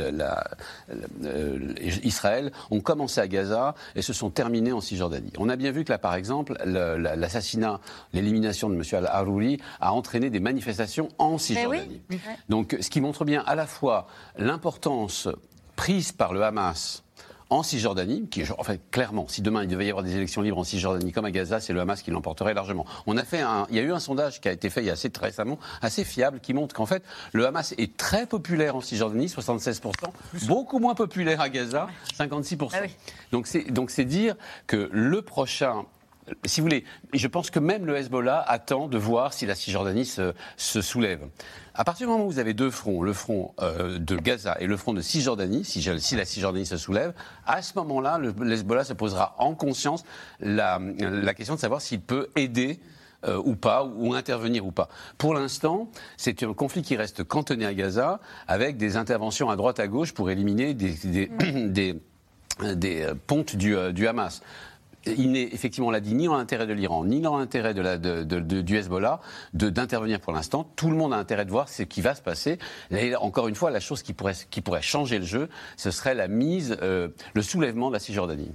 Israël, ont commencé à Gaza et se sont terminées en Cisjordanie. On a bien vu que là, par exemple, l'assassinat, l'élimination de M. al-Harouri a entraîné des manifestations en Cisjordanie. Oui. Donc, ce qui montre bien à la fois l'importance prise par le Hamas en Cisjordanie, qui est, en fait, clairement, si demain il devait y avoir des élections libres en Cisjordanie comme à Gaza, c'est le Hamas qui l'emporterait largement. Il y a eu un sondage qui a été fait il y a assez récemment, assez fiable, qui montre qu'en fait, le Hamas est très populaire en Cisjordanie, 76%, beaucoup moins populaire à Gaza, 56%. Ah oui. Donc c'est dire que le prochain... Si vous voulez, je pense que même le Hezbollah attend de voir si la Cisjordanie se soulève. À partir du moment où vous avez deux fronts, le front de Gaza et le front de Cisjordanie, si la Cisjordanie se soulève, à ce moment-là, le Hezbollah se posera en conscience la question de savoir s'il peut aider ou pas, ou intervenir ou pas. Pour l'instant, c'est un conflit qui reste cantonné à Gaza, avec des interventions à droite à gauche pour éliminer des pontes du Hamas. Il n'est effectivement, on l'a dit, ni dans l'intérêt de l'Iran, ni dans l'intérêt du Hezbollah d'intervenir pour l'instant. Tout le monde a intérêt de voir ce qui va se passer. Et encore une fois, la chose qui pourrait changer le jeu, ce serait le soulèvement de la Cisjordanie.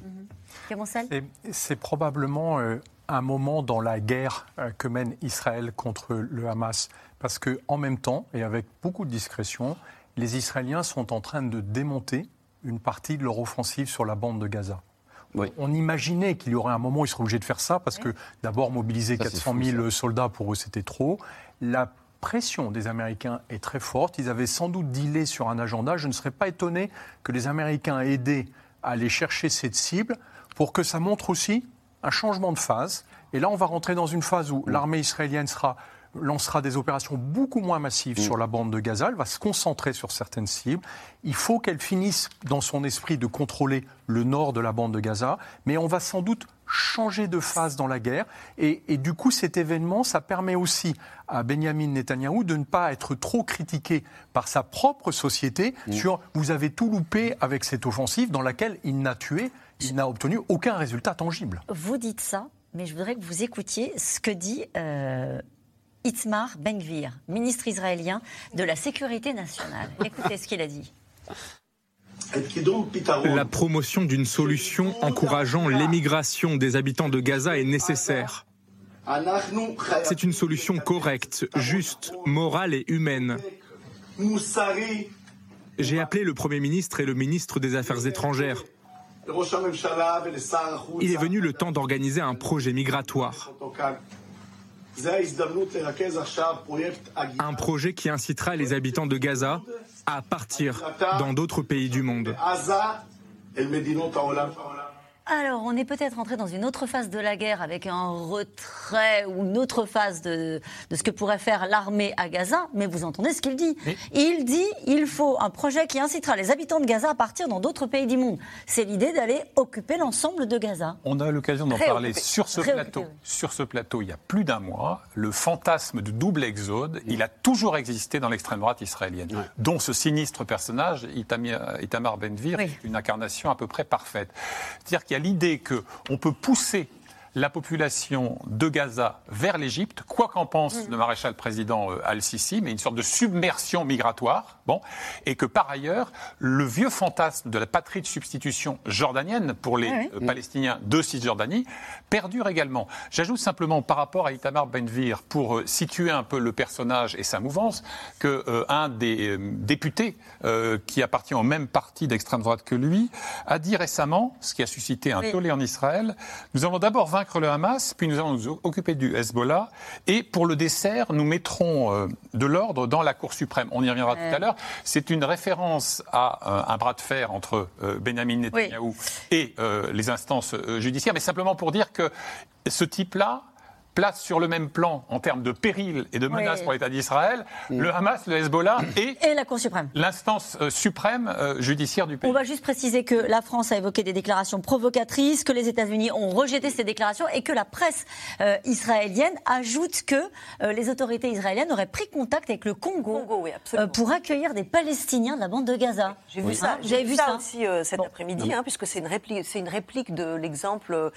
C'est probablement un moment dans la guerre que mène Israël contre le Hamas. Parce qu'en même temps, et avec beaucoup de discrétion, les Israéliens sont en train de démonter une partie de leur offensive sur la bande de Gaza. Oui. On imaginait qu'il y aurait un moment où ils seraient obligés de faire ça, parce que d'abord mobiliser 400 000 soldats, pour eux c'était trop. La pression des Américains est très forte. Ils avaient sans doute dealé sur un agenda. Je ne serais pas étonné que les Américains aient aidé à aller chercher cette cible pour que ça montre aussi un changement de phase. Et là, on va rentrer dans une phase où l'armée israélienne lancera des opérations beaucoup moins massives sur la bande de Gaza. Elle va se concentrer sur certaines cibles. Il faut qu'elle finisse, dans son esprit, de contrôler le nord de la bande de Gaza. Mais on va sans doute changer de phase dans la guerre. Et du coup, cet événement, ça permet aussi à Benyamin Netanyahou de ne pas être trop critiqué par sa propre société sur « vous avez tout loupé avec cette offensive dans laquelle il n'a obtenu aucun résultat tangible ». Vous dites ça, mais je voudrais que vous écoutiez ce que dit Itamar Ben-Gvir, ministre israélien de la Sécurité nationale. Écoutez ce qu'il a dit. La promotion d'une solution encourageant l'émigration des habitants de Gaza est nécessaire. C'est une solution correcte, juste, morale et humaine. J'ai appelé le Premier ministre et le ministre des Affaires étrangères. Il est venu le temps d'organiser un projet migratoire. Un projet qui incitera les habitants de Gaza à partir dans d'autres pays du monde. Alors, on est peut-être entré dans une autre phase de la guerre avec un retrait ou une autre phase de ce que pourrait faire l'armée à Gaza, mais vous entendez ce qu'il dit. Il dit il faut un projet qui incitera les habitants de Gaza à partir dans d'autres pays du monde. C'est l'idée d'aller occuper l'ensemble de Gaza. On a l'occasion d'en parler sur ce plateau. Sur ce plateau, il y a plus d'un mois, le fantasme du double exode, il a toujours existé dans l'extrême droite israélienne, dont ce sinistre personnage, Itamar Ben-Gvir, est une incarnation à peu près parfaite. C'est-à-dire qu'il y a l'idée qu'on peut pousser la population de Gaza vers l'Égypte, quoi qu'en pense le maréchal président Al-Sisi, mais une sorte de submersion migratoire, et que par ailleurs, le vieux fantasme de la patrie de substitution jordanienne pour les Palestiniens de Cisjordanie perdure également. J'ajoute simplement par rapport à Itamar Ben-Gvir, pour situer un peu le personnage et sa mouvance, qu'un des députés qui appartient au même parti d'extrême droite que lui a dit récemment, ce qui a suscité un tollé en Israël, nous allons d'abord vaincre le Hamas, puis nous allons nous occuper du Hezbollah, et pour le dessert, nous mettrons de l'ordre dans la Cour suprême. On y reviendra tout à l'heure. C'est une référence à un bras de fer entre Benyamin Netanyahou et les instances judiciaires, mais simplement pour dire que ce type-là place sur le même plan, en termes de péril et de menaces pour l'État d'Israël, le Hamas, le Hezbollah et la Cour suprême. L'instance suprême judiciaire du pays. On va juste préciser que la France a évoqué des déclarations provocatrices, que les États-Unis ont rejeté ces déclarations et que la presse israélienne ajoute que les autorités israéliennes auraient pris contact avec le Congo pour accueillir des Palestiniens de la bande de Gaza. J'ai vu ça. J'ai vu ça aussi cet après-midi, puisque c'est une réplique de l'exemple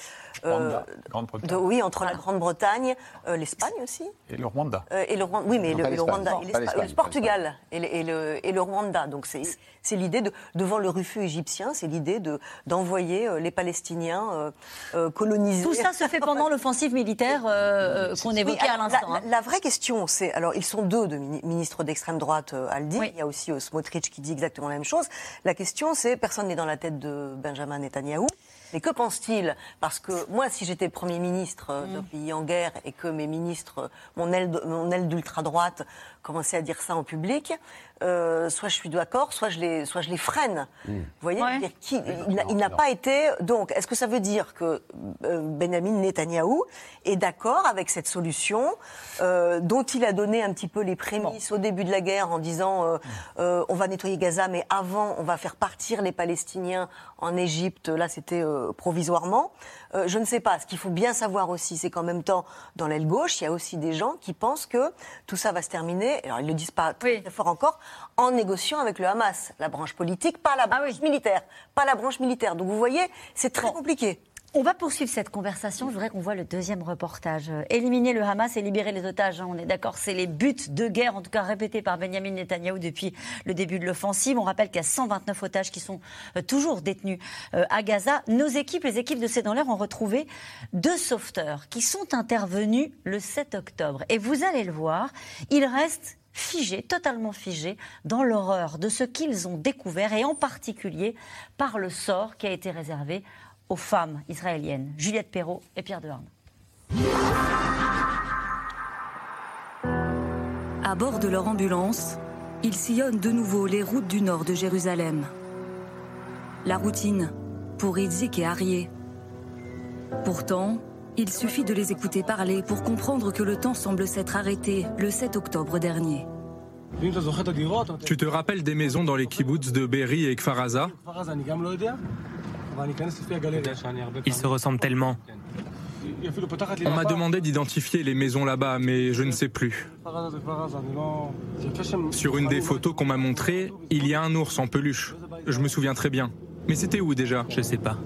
entre la Grande-Bretagne, l'Espagne aussi. Et le Rwanda. Oui, mais le Rwanda, le Portugal et le Rwanda. Donc c'est l'idée devant le refus égyptien, c'est l'idée d'envoyer les Palestiniens colonisés. Tout ça se fait pendant l'offensive militaire qu'on évoquait à l'instant. La vraie question, c'est, alors ils sont deux ministres d'extrême droite à le dire, il y a aussi Smotrich qui dit exactement la même chose. La question, c'est, personne n'est dans la tête de Benjamin Netanyahou. Mais que pense-t-il ? Parce que moi, si j'étais Premier ministre d'un pays en guerre et que mes ministres, mon aile d'ultra-droite, commençaient à dire ça en public, soit je suis d'accord, soit je les freine. Vous voyez, il n'a pas été... Donc, est-ce que ça veut dire que Benyamin Netanyahou est d'accord avec cette solution dont il a donné un petit peu les prémices au début de la guerre en disant on va nettoyer Gaza, mais avant, on va faire partir les Palestiniens en Égypte. Là, c'était provisoirement. Je ne sais pas. Ce qu'il faut bien savoir aussi, c'est qu'en même temps, dans l'aile gauche, il y a aussi des gens qui pensent que tout ça va se terminer, alors ils ne le disent pas très fort encore, en négociant avec le Hamas, la branche politique, pas la branche militaire. Pas la branche militaire. Donc vous voyez, c'est très compliqué. On va poursuivre cette conversation. Je voudrais qu'on voit le deuxième reportage. Éliminer le Hamas et libérer les otages, on est d'accord, c'est les buts de guerre, en tout cas répétés par Benyamin Netanyahou depuis le début de l'offensive. On rappelle qu'il y a 129 otages qui sont toujours détenus à Gaza. Nos équipes, les équipes de C'est dans l'air, ont retrouvé 2 sauveteurs qui sont intervenus le 7 octobre. Et vous allez le voir, ils restent figés, totalement figés, dans l'horreur de ce qu'ils ont découvert, et en particulier par le sort qui a été réservé aux femmes israéliennes. Juliette Perrault et Pierre Deharme. À bord de leur ambulance, ils sillonnent de nouveau les routes du nord de Jérusalem. La routine pour Idzik et Arié. Pourtant, il suffit de les écouter parler pour comprendre que le temps semble s'être arrêté le 7 octobre dernier. Tu te rappelles des maisons dans les kibboutz de Be'eri et Kfar Aza ? Ils se ressemblent tellement. On m'a demandé d'identifier les maisons là-bas, mais je ne sais plus. Sur une des photos qu'on m'a montrées, il y a un ours en peluche. Je me souviens très bien. Mais c'était où déjà? Je sais pas.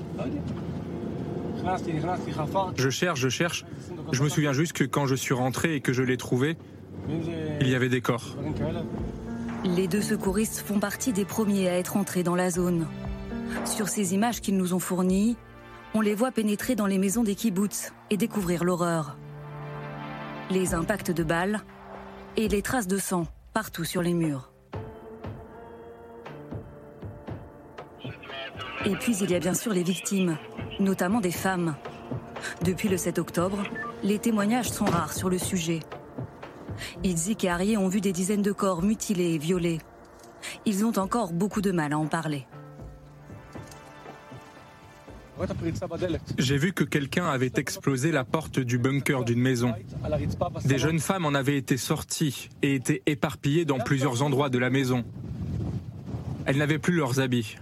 Je cherche. Je me souviens juste que quand je suis rentré et que je l'ai trouvé, il y avait des corps. Les 2 secouristes font partie des premiers à être entrés dans la zone. Sur ces images qu'ils nous ont fournies, on les voit pénétrer dans les maisons des kibboutz et découvrir l'horreur. Les impacts de balles et les traces de sang partout sur les murs. Et puis il y a bien sûr les victimes, notamment des femmes. Depuis le 7 octobre, les témoignages sont rares sur le sujet. Idzik et Arié ont vu des dizaines de corps mutilés et violés. Ils ont encore beaucoup de mal à en parler. J'ai vu que quelqu'un avait explosé la porte du bunker d'une maison. Des jeunes femmes en avaient été sorties et étaient éparpillées dans plusieurs endroits de la maison. Elles n'avaient plus leurs habits.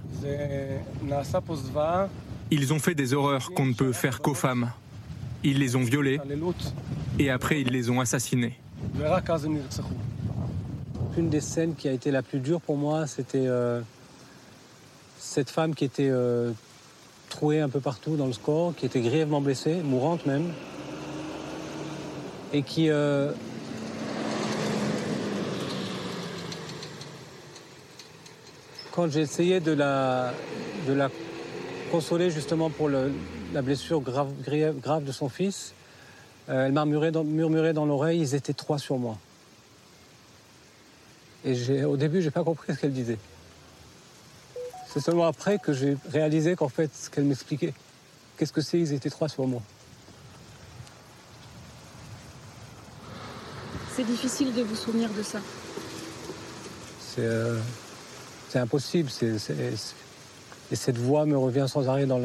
Ils ont fait des horreurs qu'on ne peut faire qu'aux femmes. Ils les ont violées et après ils les ont assassinées. Une des scènes qui a été la plus dure pour moi, c'était cette femme qui était trouée un peu partout dans le score, qui était grièvement blessée, mourante même, et qui quand j'ai essayé de la consoler justement pour la blessure grave de son fils, elle m'a murmuré dans l'oreille, ils étaient 3 sur moi. Et au début, j'ai pas compris ce qu'elle disait. C'est seulement après que j'ai réalisé qu'en fait, ce qu'elle m'expliquait, qu'est-ce que c'est, ils étaient 3 sur moi. C'est difficile de vous souvenir de ça. C'est impossible. Et cette voix me revient sans arrêt dans.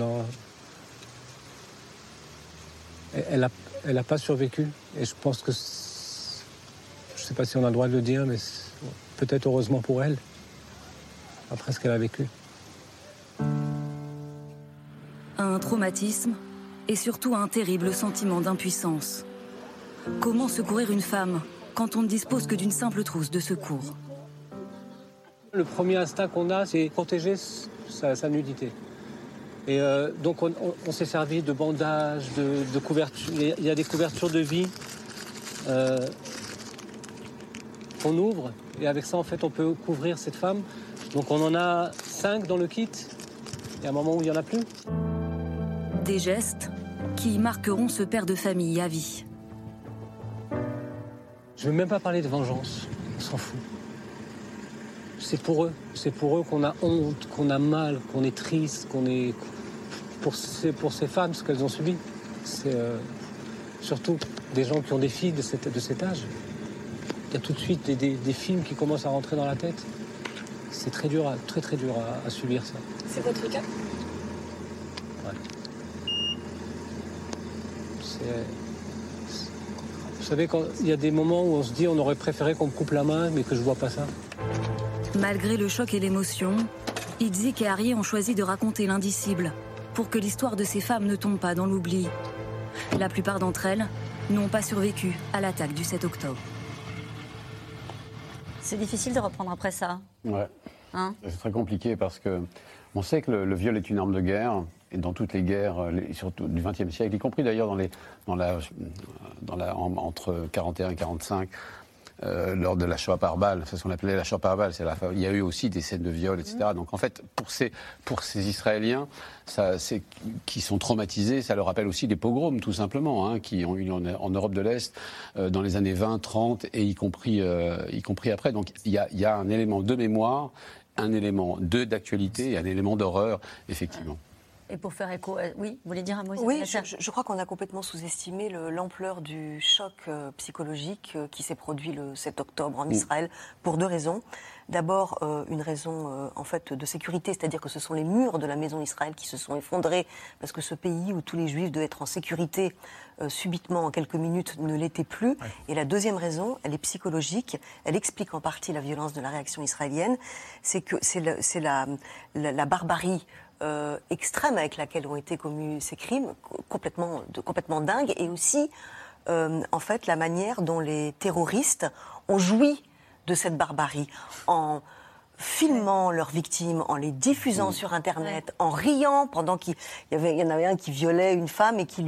Elle n'a pas survécu. Et je pense que, je ne sais pas si on a le droit de le dire, mais peut-être heureusement pour elle, après ce qu'elle a vécu. Un traumatisme et surtout un terrible sentiment d'impuissance. Comment secourir une femme quand on ne dispose que d'une simple trousse de secours? Le premier instinct qu'on a, c'est protéger sa nudité. Et donc on s'est servi de bandages, de couvertures. Il y a des couvertures de vie qu'on ouvre. Et avec ça, en fait, on peut couvrir cette femme. Donc on en a 5 dans le kit. Il y a un moment où il n'y en a plus. Des gestes qui marqueront ce père de famille à vie. Je ne veux même pas parler de vengeance. On s'en fout. C'est pour eux qu'on a honte, qu'on a mal, qu'on est triste, qu'on est... Pour ces femmes, ce qu'elles ont subi. C'est surtout des gens qui ont des filles de cet âge. Il y a tout de suite des films qui commencent à rentrer dans la tête. C'est très dur, très dur à subir ça. C'est votre cas? Ouais. Vous savez, il y a des moments où on se dit on aurait préféré qu'on me coupe la main, mais que je vois pas ça. Malgré le choc et l'émotion, Idzik et Arié ont choisi de raconter l'indicible pour que l'histoire de ces femmes ne tombe pas dans l'oubli. La plupart d'entre elles n'ont pas survécu à l'attaque du 7 octobre. C'est difficile de reprendre après ça. Ouais. C'est très compliqué parce que on sait que le viol est une arme de guerre et dans toutes les guerres, surtout du XXe siècle, y compris d'ailleurs entre 41 et 45. Lors de la Shoah par balle, c'est ce qu'on appelait la Shoah par balle. Il y a eu aussi des scènes de viol, etc. Donc en fait, pour ces Israéliens, qui sont traumatisés, ça leur rappelle aussi des pogroms, tout simplement, qui ont eu en Europe de l'Est dans les années 20, 30 et y compris après. Donc il y a un élément de mémoire, un élément d'actualité et un élément d'horreur, effectivement. Et pour faire écho, oui, vous voulez dire un mot? Oui, je crois qu'on a complètement sous-estimé l'ampleur du choc psychologique qui s'est produit le 7 octobre en Israël pour 2 raisons. D'abord, une raison en fait de sécurité, c'est-à-dire que ce sont les murs de la maison d'Israël qui se sont effondrés parce que ce pays où tous les Juifs devaient être en sécurité subitement en quelques minutes ne l'était plus. Ouais. Et la deuxième raison, elle est psychologique. Elle explique en partie la violence de la réaction israélienne. C'est que c'est la barbarie extrême avec laquelle ont été commis ces crimes, complètement dingue, et aussi, en fait, la manière dont les terroristes ont joui de cette barbarie, en filmant leurs victimes, en les diffusant sur Internet, en riant pendant qu'il y en avait un qui violait une femme et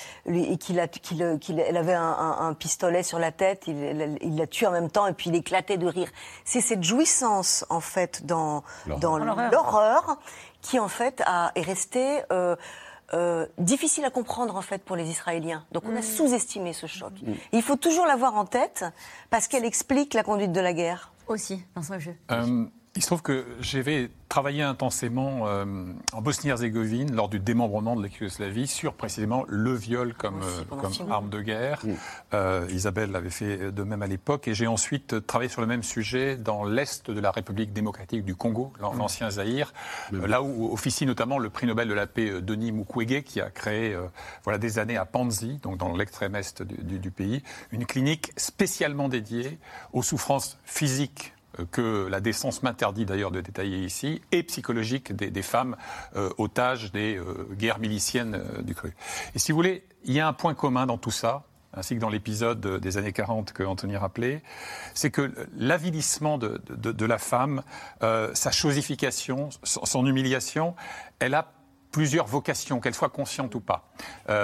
elle avait un pistolet sur la tête, il la tue en même temps et puis il éclatait de rire. C'est cette jouissance en fait dans l'horreur qui en fait est restée difficile à comprendre en fait pour les Israéliens. Donc on a sous-estimé ce choc. Et il faut toujours l'avoir en tête parce qu'elle explique la conduite de la guerre. Aussi, dans ce jeu. Il se trouve que j'avais travaillé intensément en Bosnie-Herzégovine lors du démembrement de l'ex-Yougoslavie sur précisément le viol comme arme de guerre. Isabelle l'avait fait de même à l'époque et j'ai ensuite travaillé sur le même sujet dans l'est de la République démocratique du Congo, l'ancien Zaïre, là où officie notamment le prix Nobel de la paix Denis Mukwege qui a créé des années à Panzi, donc dans l'extrême est du pays, une clinique spécialement dédiée aux souffrances physiques que la décence m'interdit d'ailleurs de détailler ici, et psychologique des femmes otages des guerres miliciennes du cru. Et si vous voulez, il y a un point commun dans tout ça, ainsi que dans l'épisode des années 40 que Anthony rappelait, c'est que l'avilissement de la femme, sa chosification, son humiliation, elle a plusieurs vocations, qu'elles soient conscientes ou pas.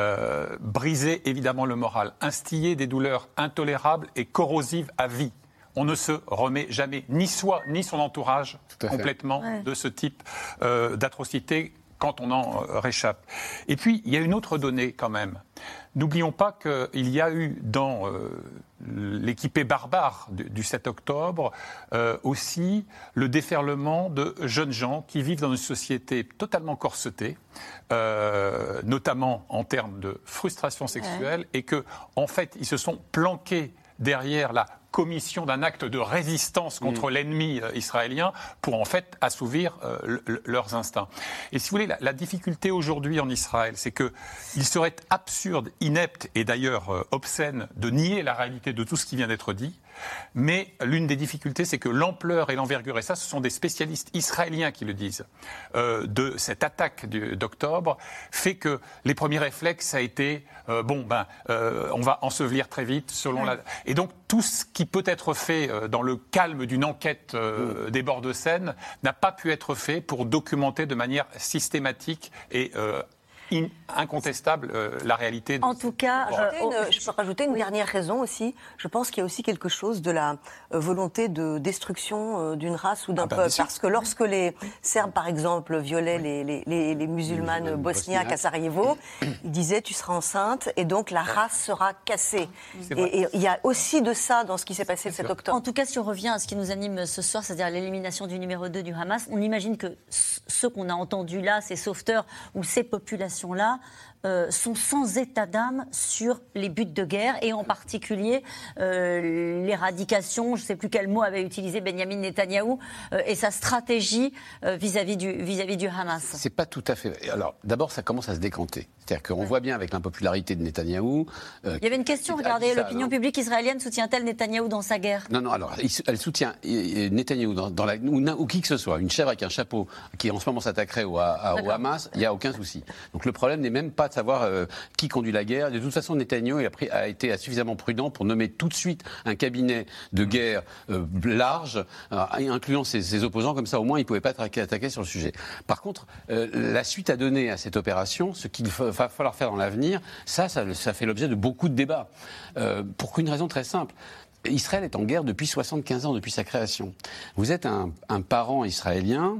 Briser évidemment le moral, instiller des douleurs intolérables et corrosives à vie. On ne se remet jamais, ni soi, ni son entourage, complètement de ce type d'atrocité quand on en réchappe. Et puis, il y a une autre donnée quand même. N'oublions pas qu'il y a eu dans l'équipée barbare du 7 octobre aussi le déferlement de jeunes gens qui vivent dans une société totalement corsetée, notamment en termes de frustration sexuelle, et que, en fait, ils se sont planqués derrière la commission d'un acte de résistance contre l'ennemi israélien pour en fait assouvir leurs instincts. Et si vous voulez, la difficulté aujourd'hui en Israël, c'est qu'il serait absurde, inepte et d'ailleurs obscène de nier la réalité de tout ce qui vient d'être dit. Mais l'une des difficultés, c'est que l'ampleur et l'envergure, et ça, ce sont des spécialistes israéliens qui le disent, de cette attaque d'octobre, fait que les premiers réflexes, ça a été, on va ensevelir très vite, selon la... Et donc, tout ce qui peut être fait dans le calme d'une enquête des bords de Seine n'a pas pu être fait pour documenter de manière systématique et incontestable la réalité. En tout cas, je peux rajouter une dernière raison aussi. Je pense qu'il y a aussi quelque chose de la volonté de destruction d'une race ou d'un peuple. Parce que lorsque les Serbes, par exemple, violaient les musulmanes bosniaques à Sarajevo, ils disaient tu seras enceinte et donc la race sera cassée. Et il y a aussi de ça dans ce qui s'est passé le 7 octobre. En tout cas, si on revient à ce qui nous anime ce soir, c'est-à-dire l'élimination du numéro 2 du Hamas, on imagine que ceux qu'on a entendus là, ces sauveteurs ou ces populations là sont sans état d'âme sur les buts de guerre et en particulier l'éradication, je ne sais plus quel mot avait utilisé Benyamin Netanyahou, et sa stratégie vis-à-vis du Hamas. C'est pas tout à fait... Alors d'abord ça commence à se décanter. C'est-à-dire qu'on voit bien avec l'impopularité de Netanyahou... Il y avait une question, regardez, l'opinion publique israélienne soutient-elle Netanyahou dans sa guerre ? Non, alors elle soutient Netanyahou ou qui que ce soit, une chèvre avec un chapeau qui en ce moment s'attaquerait au Hamas, il n'y a aucun souci. Donc le problème n'est même pas de savoir qui conduit la guerre. De toute façon, Netanyahou a été suffisamment prudent pour nommer tout de suite un cabinet de guerre large, incluant ses opposants, comme ça au moins ils ne pouvaient pas attaquer sur le sujet. Par contre, la suite à donner à cette opération, ce qu'il va falloir faire dans l'avenir, ça fait l'objet de beaucoup de débats. Pour une raison très simple. Israël est en guerre depuis 75 ans, depuis sa création. Vous êtes un parent israélien,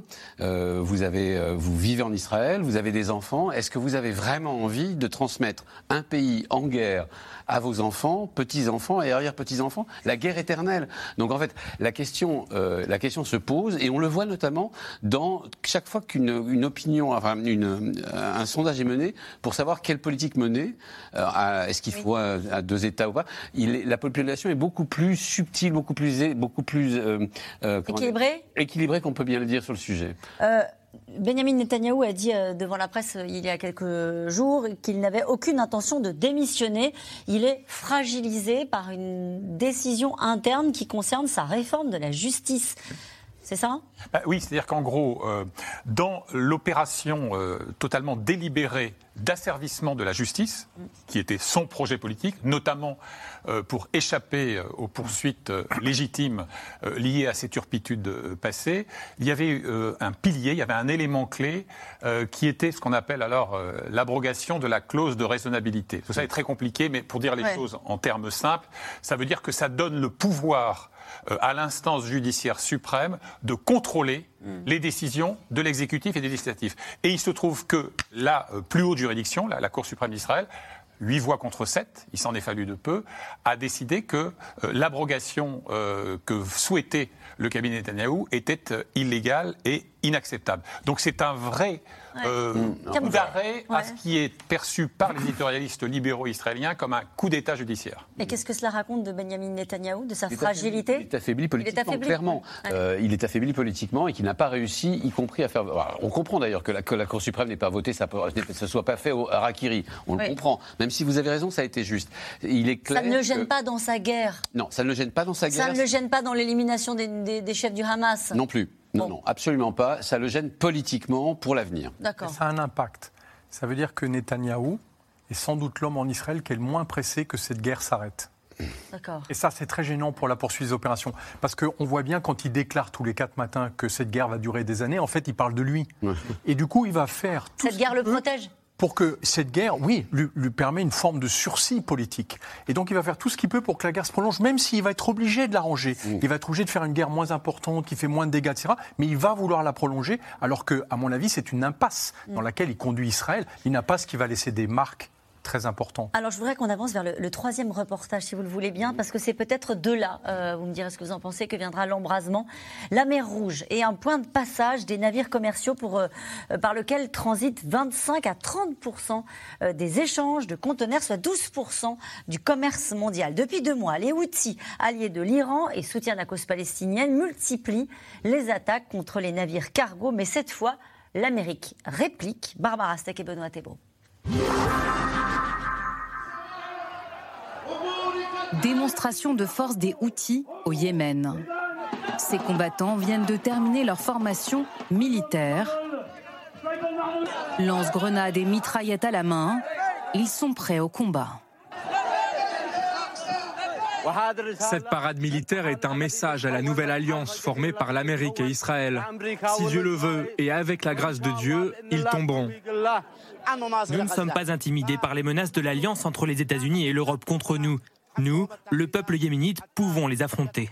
vous vivez en Israël, vous avez des enfants. Est-ce que vous avez vraiment envie de transmettre un pays en guerre à vos enfants, petits-enfants et arrière-petits-enfants? La guerre éternelle. Donc en fait, la question se pose, et on le voit notamment dans chaque fois qu'une opinion, un sondage est mené pour savoir quelle politique mener. Est-ce qu'il faut à deux États ou pas? La population est beaucoup plus subtile, beaucoup plus équilibrée qu'on peut bien le dire sur le sujet. Benyamin Netanyahou a dit devant la presse il y a quelques jours qu'il n'avait aucune intention de démissionner. Il est fragilisé par une décision interne qui concerne sa réforme de la justice. c'est ça ? Oui, c'est-à-dire qu'en gros, dans l'opération totalement délibérée d'asservissement de la justice, qui était son projet politique, notamment pour échapper aux poursuites légitimes liées à ses turpitudes passées, il y avait un pilier, il y avait un élément clé qui était ce qu'on appelle alors l'abrogation de la clause de raisonnabilité. Ça est très compliqué, mais pour dire les choses en termes simples, ça veut dire que ça donne le pouvoir à l'instance judiciaire suprême de contrôler les décisions de l'exécutif et des législatifs. Et il se trouve que la plus haute juridiction, la Cour suprême d'Israël, 8 voix contre 7, il s'en est fallu de peu, a décidé que l'abrogation que souhaitait le cabinet Netanyahou était illégale et inacceptable. Donc c'est un vrai coup d'arrêt à ce qui est perçu par les éditorialistes libéraux israéliens comme un coup d'État judiciaire. Et qu'est-ce que cela raconte de Benjamin Netanyahou, de sa fragilité ? Il est affaibli politiquement, clairement. Il est affaibli politiquement et qu'il n'a pas réussi, y compris à faire... Alors, on comprend d'ailleurs que la Cour suprême n'ait pas voté, ça ne soit pas fait au harakiri. On le comprend. Même si vous avez raison, ça a été juste. Il est clair ça ne le gêne pas dans sa guerre. Non, ça ne le gêne pas dans sa guerre. Ça ne le gêne pas dans l'élimination des chefs du Hamas. Non plus. Non, absolument pas. Ça le gêne politiquement pour l'avenir. D'accord. Ça a un impact. Ça veut dire que Netanyahou est sans doute l'homme en Israël qui est le moins pressé que cette guerre s'arrête. D'accord. Et ça, c'est très gênant pour la poursuite des opérations. Parce qu'on voit bien quand il déclare tous les 4 matins que cette guerre va durer des années, en fait, il parle de lui. Et du coup, il va faire tout cette guerre le protège pour que cette guerre, lui permet une forme de sursis politique. Et donc il va faire tout ce qu'il peut pour que la guerre se prolonge, même s'il va être obligé de l'arranger. Il va être obligé de faire une guerre moins importante, qui fait moins de dégâts, etc. Mais il va vouloir la prolonger, alors que, à mon avis, c'est une impasse dans laquelle il conduit Israël. Une impasse qui va laisser des marques très important. Alors, je voudrais qu'on avance vers le troisième reportage, si vous le voulez bien, parce que c'est peut-être de là, vous me direz ce que vous en pensez, que viendra l'embrasement. La mer Rouge est un point de passage des navires commerciaux par lequel transitent 25 à 30% des échanges de conteneurs, soit 12% du commerce mondial. Depuis 2 mois, les Houthis, alliés de l'Iran et soutiens de la cause palestinienne, multiplient les attaques contre les navires cargo, mais cette fois, l'Amérique réplique. Barbara Steck et Benoît Thébault. Démonstration de force des Houthis au Yémen. Ces combattants viennent de terminer leur formation militaire. Lance-grenades et mitraillettes à la main, ils sont prêts au combat. Cette parade militaire est un message à la nouvelle alliance formée par l'Amérique et Israël. Si Dieu le veut et avec la grâce de Dieu, ils tomberont. Nous ne sommes pas intimidés par les menaces de l'alliance entre les États-Unis et l'Europe contre nous. Nous, le peuple yéménite, pouvons les affronter.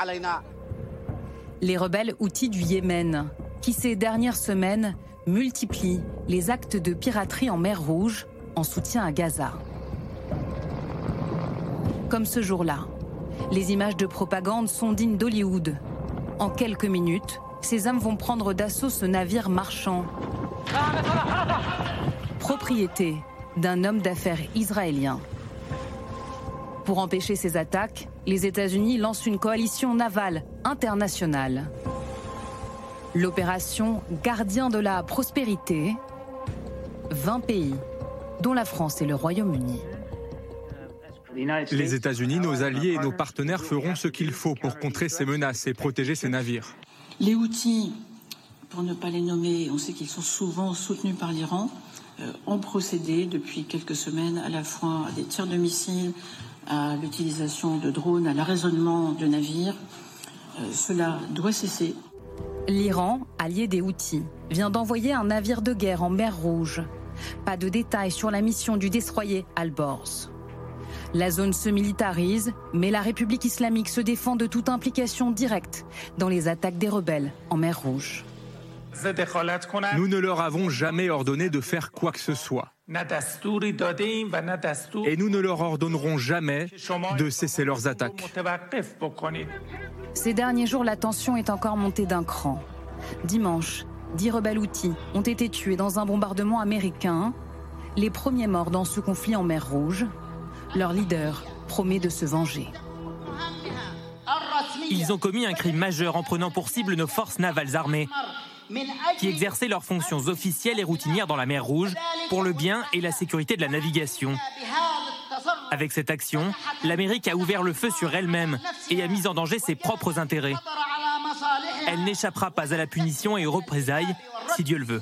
Les rebelles Houthis du Yémen, qui ces dernières semaines multiplient les actes de piraterie en mer Rouge en soutien à Gaza. Comme ce jour-là, les images de propagande sont dignes d'Hollywood. En quelques minutes, ces hommes vont prendre d'assaut ce navire marchand. Propriété d'un homme d'affaires israélien. Pour empêcher ces attaques, les États-Unis lancent une coalition navale internationale. L'opération Gardien de la Prospérité, 20 pays, dont la France et le Royaume-Uni. Les États-Unis, nos alliés et nos partenaires feront ce qu'il faut pour contrer ces menaces et protéger ces navires. Les Houthis, pour ne pas les nommer, on sait qu'ils sont souvent soutenus par l'Iran, ont procédé depuis quelques semaines à la fois à des tirs de missiles, à l'utilisation de drones, à l'arraisonnement de navires. Cela doit cesser. L'Iran, allié des Houthis, vient d'envoyer un navire de guerre en mer Rouge. Pas de détails sur la mission du destroyer Al-Borz. La zone se militarise, mais la République islamique se défend de toute implication directe dans les attaques des rebelles en mer Rouge. Nous ne leur avons jamais ordonné de faire quoi que ce soit. Et nous ne leur ordonnerons jamais de cesser leurs attaques. Ces derniers jours, la tension est encore montée d'un cran. Dimanche, 10 rebelles Houthis ont été tués dans un bombardement américain. Les premiers morts dans ce conflit en mer Rouge. Leur leader promet de se venger. Ils ont commis un crime majeur en prenant pour cible nos forces navales armées, qui exerçaient leurs fonctions officielles et routinières dans la mer Rouge pour le bien et la sécurité de la navigation. Avec cette action, l'Amérique a ouvert le feu sur elle-même et a mis en danger ses propres intérêts. Elle n'échappera pas à la punition et aux représailles, si Dieu le veut.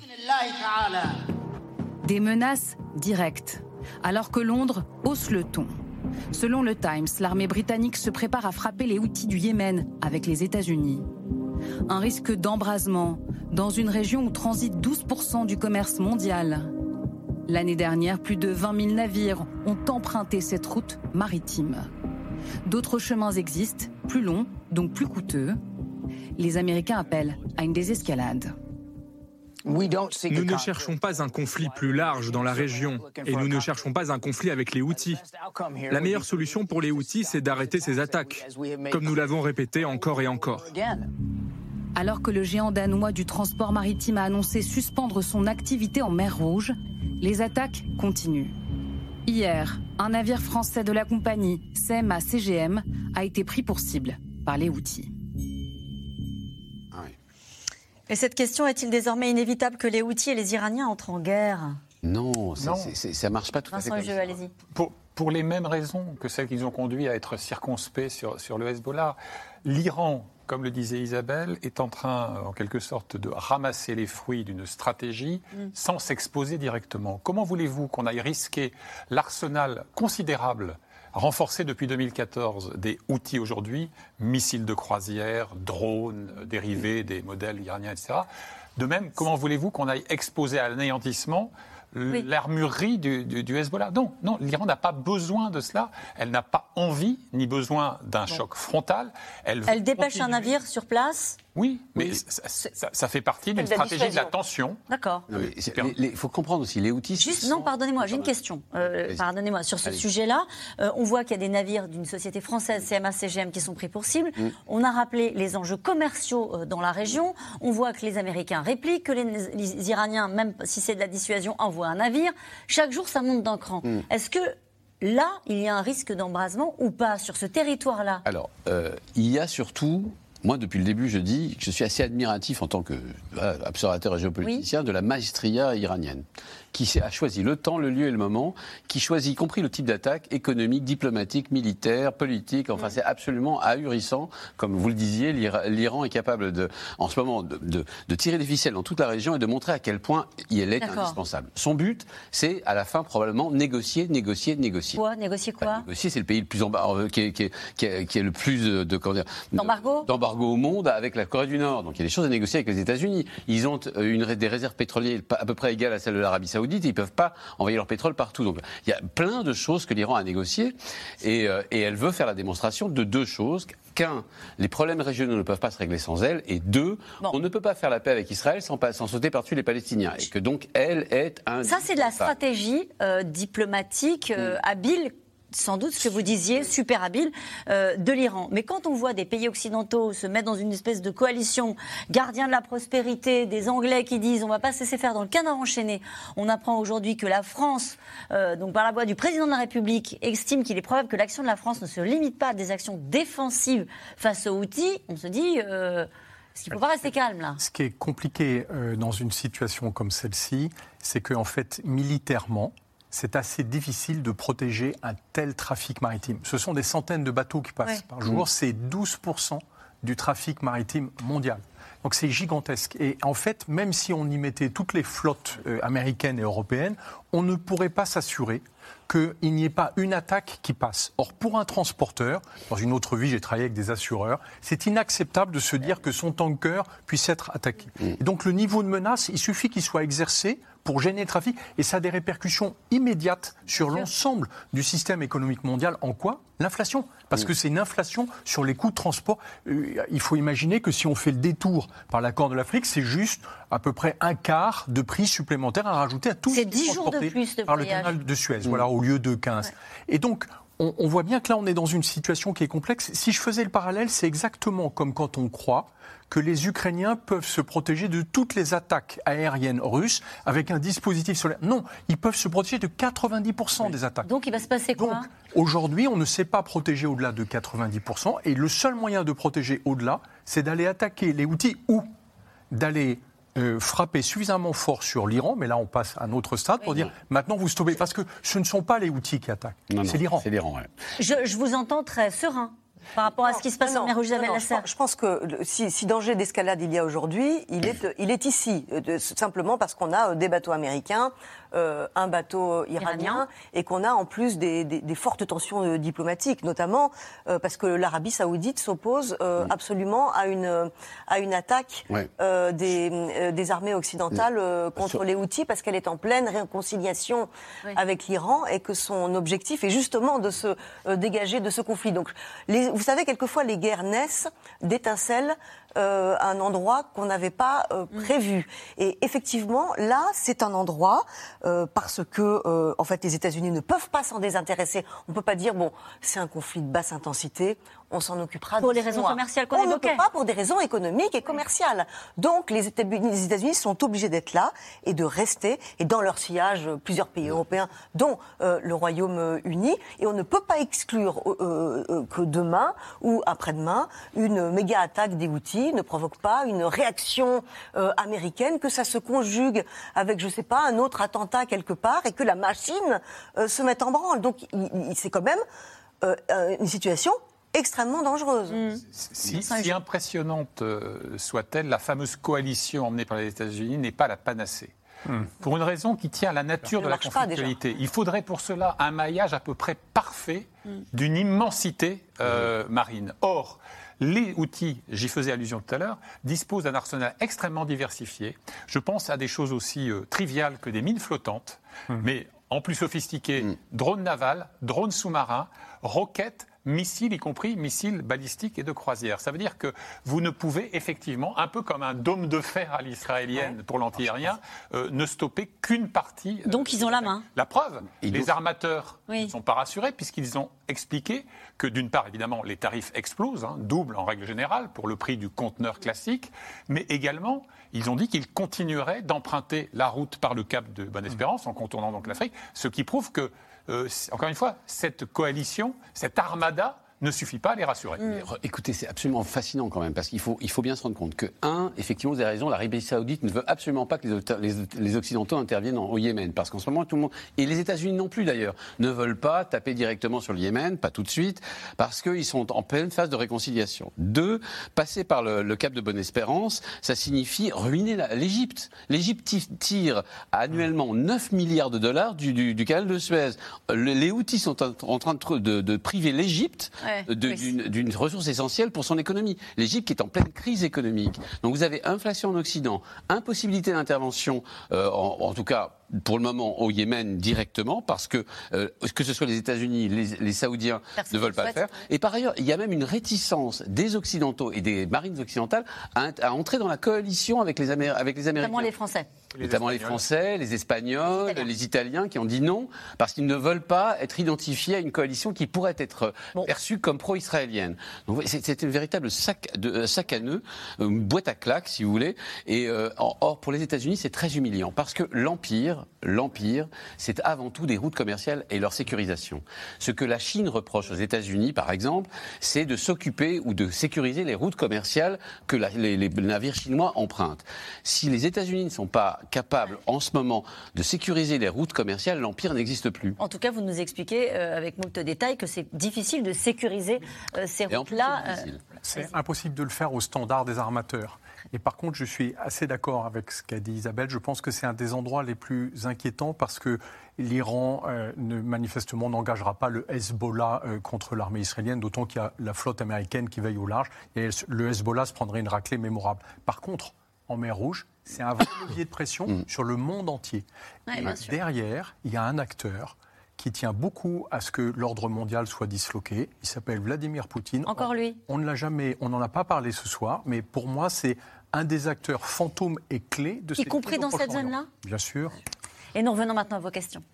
Des menaces directes, alors que Londres hausse le ton. Selon le Times, l'armée britannique se prépare à frapper les Houthis du Yémen avec les États-Unis. Un risque d'embrasement dans une région où transite 12% du commerce mondial. L'année dernière, plus de 20 000 navires ont emprunté cette route maritime. D'autres chemins existent, plus longs, donc plus coûteux. Les Américains appellent à une désescalade. Nous ne cherchons pas un conflit plus large dans la région et nous ne cherchons pas un conflit avec les Houthis. La meilleure solution pour les Houthis, c'est d'arrêter ces attaques, comme nous l'avons répété encore et encore. Alors que le géant danois du transport maritime a annoncé suspendre son activité en mer Rouge, les attaques continuent. Hier, un navire français de la compagnie CMA-CGM a été pris pour cible par les Houthis. Et cette question, est-il désormais inévitable que les Houthis et les Iraniens entrent en guerre ? Non, ça ne marche pas tout à fait comme ça. Allez-y. Pour les mêmes raisons que celles qui nous ont conduit à être circonspects sur le Hezbollah, l'Iran, comme le disait Isabelle, est en train, en quelque sorte, de ramasser les fruits d'une stratégie sans s'exposer directement. Comment voulez-vous qu'on aille risquer l'arsenal considérable renforcé depuis 2014 des Houthis aujourd'hui, missiles de croisière, drones dérivés des modèles iraniens, etc. De même, comment voulez-vous qu'on aille exposer à l'anéantissement l'armurerie du Hezbollah? Non, l'Iran n'a pas besoin de cela. Elle n'a pas envie ni besoin d'un choc frontal. Elle dépêche un navire sur place? Oui, mais ça fait partie d'une stratégie de la tension. D'accord. Il faut comprendre aussi, les Houthis... Non, pardonnez-moi, j'ai une question. Pardonnez-moi, sur ce sujet-là, on voit qu'il y a des navires d'une société française, CMA-CGM, qui sont pris pour cible. On a rappelé les enjeux commerciaux dans la région. On voit que les Américains répliquent, que les Iraniens, même si c'est de la dissuasion, envoient un navire. Chaque jour, ça monte d'un cran. Est-ce que là, il y a un risque d'embrasement ou pas sur ce territoire-là? Alors, il y a surtout... Moi, depuis le début, je dis que je suis assez admiratif en tant qu'observateur et géopoliticien de la maestria iranienne, qui a choisi le temps, le lieu et le moment, qui choisit y compris le type d'attaque économique, diplomatique, militaire, politique. Enfin, c'est absolument ahurissant. Comme vous le disiez, l'Iran est capable, en ce moment, de tirer des ficelles dans toute la région et de montrer à quel point il est indispensable. Son but, c'est à la fin probablement négocier. Quoi ? Négocier quoi ? Négocier, c'est le pays le plus qui est le plus d'embargo au monde avec la Corée du Nord. Donc il y a des choses à négocier avec les États-Unis. Ils ont des réserves pétrolières à peu près égales à celles de l'Arabie Saoudite. Ils ne peuvent pas envoyer leur pétrole partout. Donc il y a plein de choses que l'Iran a négociées et elle veut faire la démonstration de deux choses. Qu'un, les problèmes régionaux ne peuvent pas se régler sans elle. Et deux, on ne peut pas faire la paix avec Israël sans sauter par-dessus les Palestiniens. Et que donc elle est un... Ça, c'est de la stratégie diplomatique habile, sans doute ce que vous disiez, super habile, de l'Iran. Mais quand on voit des pays occidentaux se mettre dans une espèce de coalition, gardiens de la prospérité, des Anglais qui disent on ne va pas se laisser faire dans le canard enchaîné, on apprend aujourd'hui que la France, donc par la voix du président de la République, estime qu'il est probable que l'action de la France ne se limite pas à des actions défensives face aux Houthis, on se dit... Est-ce qu'il ne faut pas rester calme, là ? Ce qui est compliqué dans une situation comme celle-ci, c'est qu'en fait, militairement, c'est assez difficile de protéger un tel trafic maritime. Ce sont des centaines de bateaux qui passent par jour. C'est 12% du trafic maritime mondial. Donc c'est gigantesque. Et en fait, même si on y mettait toutes les flottes américaines et européennes, on ne pourrait pas s'assurer qu'il n'y ait pas une attaque qui passe. Or, pour un transporteur, dans une autre vie, j'ai travaillé avec des assureurs, c'est inacceptable de se dire que son tanker puisse être attaqué. Et donc, le niveau de menace, il suffit qu'il soit exercé pour gêner le trafic, et ça a des répercussions immédiates sur l'ensemble du système économique mondial. En quoi ? L'inflation. Parce que c'est une inflation sur les coûts de transport. Il faut imaginer que si on fait le détour par la Corne de l'Afrique, c'est juste à peu près un quart de prix supplémentaire à rajouter à tout ce qui est transporté par le canal de Suez, voilà, au lieu de 15. Et donc, on voit bien que là, on est dans une situation qui est complexe. Si je faisais le parallèle, c'est exactement comme quand on croit que les Ukrainiens peuvent se protéger de toutes les attaques aériennes russes avec un dispositif solaire. Non, ils peuvent se protéger de 90% des attaques. Donc il va se passer quoi ? Donc, aujourd'hui, on ne sait pas protéger au-delà de 90%. Et le seul moyen de protéger au-delà, c'est d'aller attaquer les Houthis ou d'aller frapper suffisamment fort sur l'Iran, mais là on passe à un autre stade pour dire maintenant vous stoppez, parce que ce ne sont pas les Houthis qui attaquent, c'est l'Iran. C'est l'Iran, je vous entends très serein. par rapport à ce qui se passe en mer Rouge, Isabelle Lasserre? Je pense que si danger d'escalade il y a aujourd'hui, il est ici, simplement parce qu'on a des bateaux américains, un bateau iranien, et qu'on a en plus des fortes tensions diplomatiques, notamment parce que l'Arabie Saoudite s'oppose absolument à une attaque des armées occidentales contre les Houthis, parce qu'elle est en pleine réconciliation avec l'Iran et que son objectif est justement de se dégager de ce conflit. Donc, vous savez, quelquefois les guerres naissent d'étincelles à un endroit qu'on n'avait pas prévu. Et effectivement, là, c'est un endroit parce que, en fait, les États-Unis ne peuvent pas s'en désintéresser. On ne peut pas dire, bon, c'est un conflit de basse intensité, on s'en occupera. Pour les raisons commerciales qu'on évoquait. On ne peut pas pour des raisons économiques et commerciales. Donc, les États-Unis sont obligés d'être là et de rester, et dans leur sillage, plusieurs pays européens, dont le Royaume-Uni. Et on ne peut pas exclure que demain ou après-demain, une méga attaque des Houthis ne provoque pas une réaction américaine, que ça se conjugue avec, je ne sais pas, un autre attentat quelque part, et que la machine se mette en branle. Donc, c'est quand même une situation extrêmement dangereuse. Si impressionnante soit-elle, la fameuse coalition emmenée par les États-Unis n'est pas la panacée. Pour une raison qui tient à la nature de la conflictualité. Il faudrait pour cela un maillage à peu près parfait d'une immensité marine. Or, les Houthis, j'y faisais allusion tout à l'heure, disposent d'un arsenal extrêmement diversifié. Je pense à des choses aussi triviales que des mines flottantes, mais en plus sophistiquées, drones navals, drones sous-marins, roquettes, missiles, y compris missiles balistiques et de croisière. Ça veut dire que vous ne pouvez effectivement, un peu comme un dôme de fer à l'israélienne pour l'antiaérien, ne stopper qu'une partie. Donc ils ont la main. La preuve, les armateurs ne sont pas rassurés puisqu'ils ont expliqué que d'une part, évidemment, les tarifs explosent, doublent en règle générale pour le prix du conteneur classique, mais également, ils ont dit qu'ils continueraient d'emprunter la route par le cap de Bonne-Espérance en contournant donc l'Afrique, ce qui prouve que encore une fois, cette coalition, cette armada ne suffit pas à les rassurer. Écoutez, c'est absolument fascinant quand même, parce qu'il faut bien se rendre compte que, effectivement, vous avez raison, l'Arabie Saoudite ne veut absolument pas que les Occidentaux interviennent au Yémen, parce qu'en ce moment, tout le monde, et les États-Unis non plus d'ailleurs, ne veulent pas taper directement sur le Yémen, pas tout de suite, parce qu'ils sont en pleine phase de réconciliation. 2, passer par le cap de Bonne-Espérance, ça signifie ruiner l'Égypte. L'Égypte tire annuellement 9 milliards de dollars du canal de Suez. Les Houthis sont en train de priver l'Égypte d'une ressource essentielle pour son économie. L'Égypte qui est en pleine crise économique. Donc vous avez inflation en Occident, impossibilité d'intervention, en tout cas pour le moment au Yémen directement, parce que ce soit les États-Unis, les Saoudiens ne veulent pas le faire. Et par ailleurs, il y a même une réticence des Occidentaux et des marines occidentales à entrer dans la coalition avec les Américains. Notamment les Français. Notamment les Français, les Espagnols, les Italiens qui ont dit non, parce qu'ils ne veulent pas être identifiés à une coalition qui pourrait être perçue comme pro-israélienne. Donc c'est un véritable sac à nœuds, une boîte à claques, si vous voulez. Et or, pour les États-Unis, c'est très humiliant, parce que l'Empire, c'est avant tout des routes commerciales et leur sécurisation. Ce que la Chine reproche aux États-Unis, par exemple, c'est de s'occuper ou de sécuriser les routes commerciales que les navires chinois empruntent. Si les États-Unis ne sont pas capables, en ce moment, de sécuriser les routes commerciales, l'Empire n'existe plus. En tout cas, vous nous expliquez avec moult détails que c'est difficile de sécuriser ces routes-là. C'est impossible de le faire au standard des armateurs. Et par contre, je suis assez d'accord avec ce qu'a dit Isabelle. Je pense que c'est un des endroits les plus inquiétants parce que l'Iran, manifestement, n'engagera pas le Hezbollah contre l'armée israélienne, d'autant qu'il y a la flotte américaine qui veille au large. Et le Hezbollah se prendrait une raclée mémorable. Par contre, en mer Rouge, c'est un vrai levier de pression sur le monde entier. Et derrière, il y a un acteur qui tient beaucoup à ce que l'ordre mondial soit disloqué. Il s'appelle Vladimir Poutine. Encore lui. On n'en a pas parlé ce soir, mais pour moi, c'est un des acteurs fantômes et clés de cette Y compris dans cette zone-là ? Bien sûr. Et nous revenons maintenant à vos questions.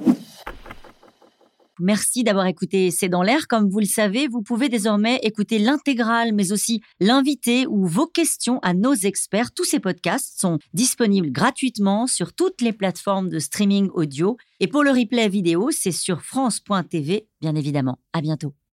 Merci d'avoir écouté C'est dans l'air. Comme vous le savez, vous pouvez désormais écouter l'intégrale, mais aussi l'invité ou vos questions à nos experts. Tous ces podcasts sont disponibles gratuitement sur toutes les plateformes de streaming audio. Et pour le replay vidéo, c'est sur France.tv, bien évidemment. À bientôt.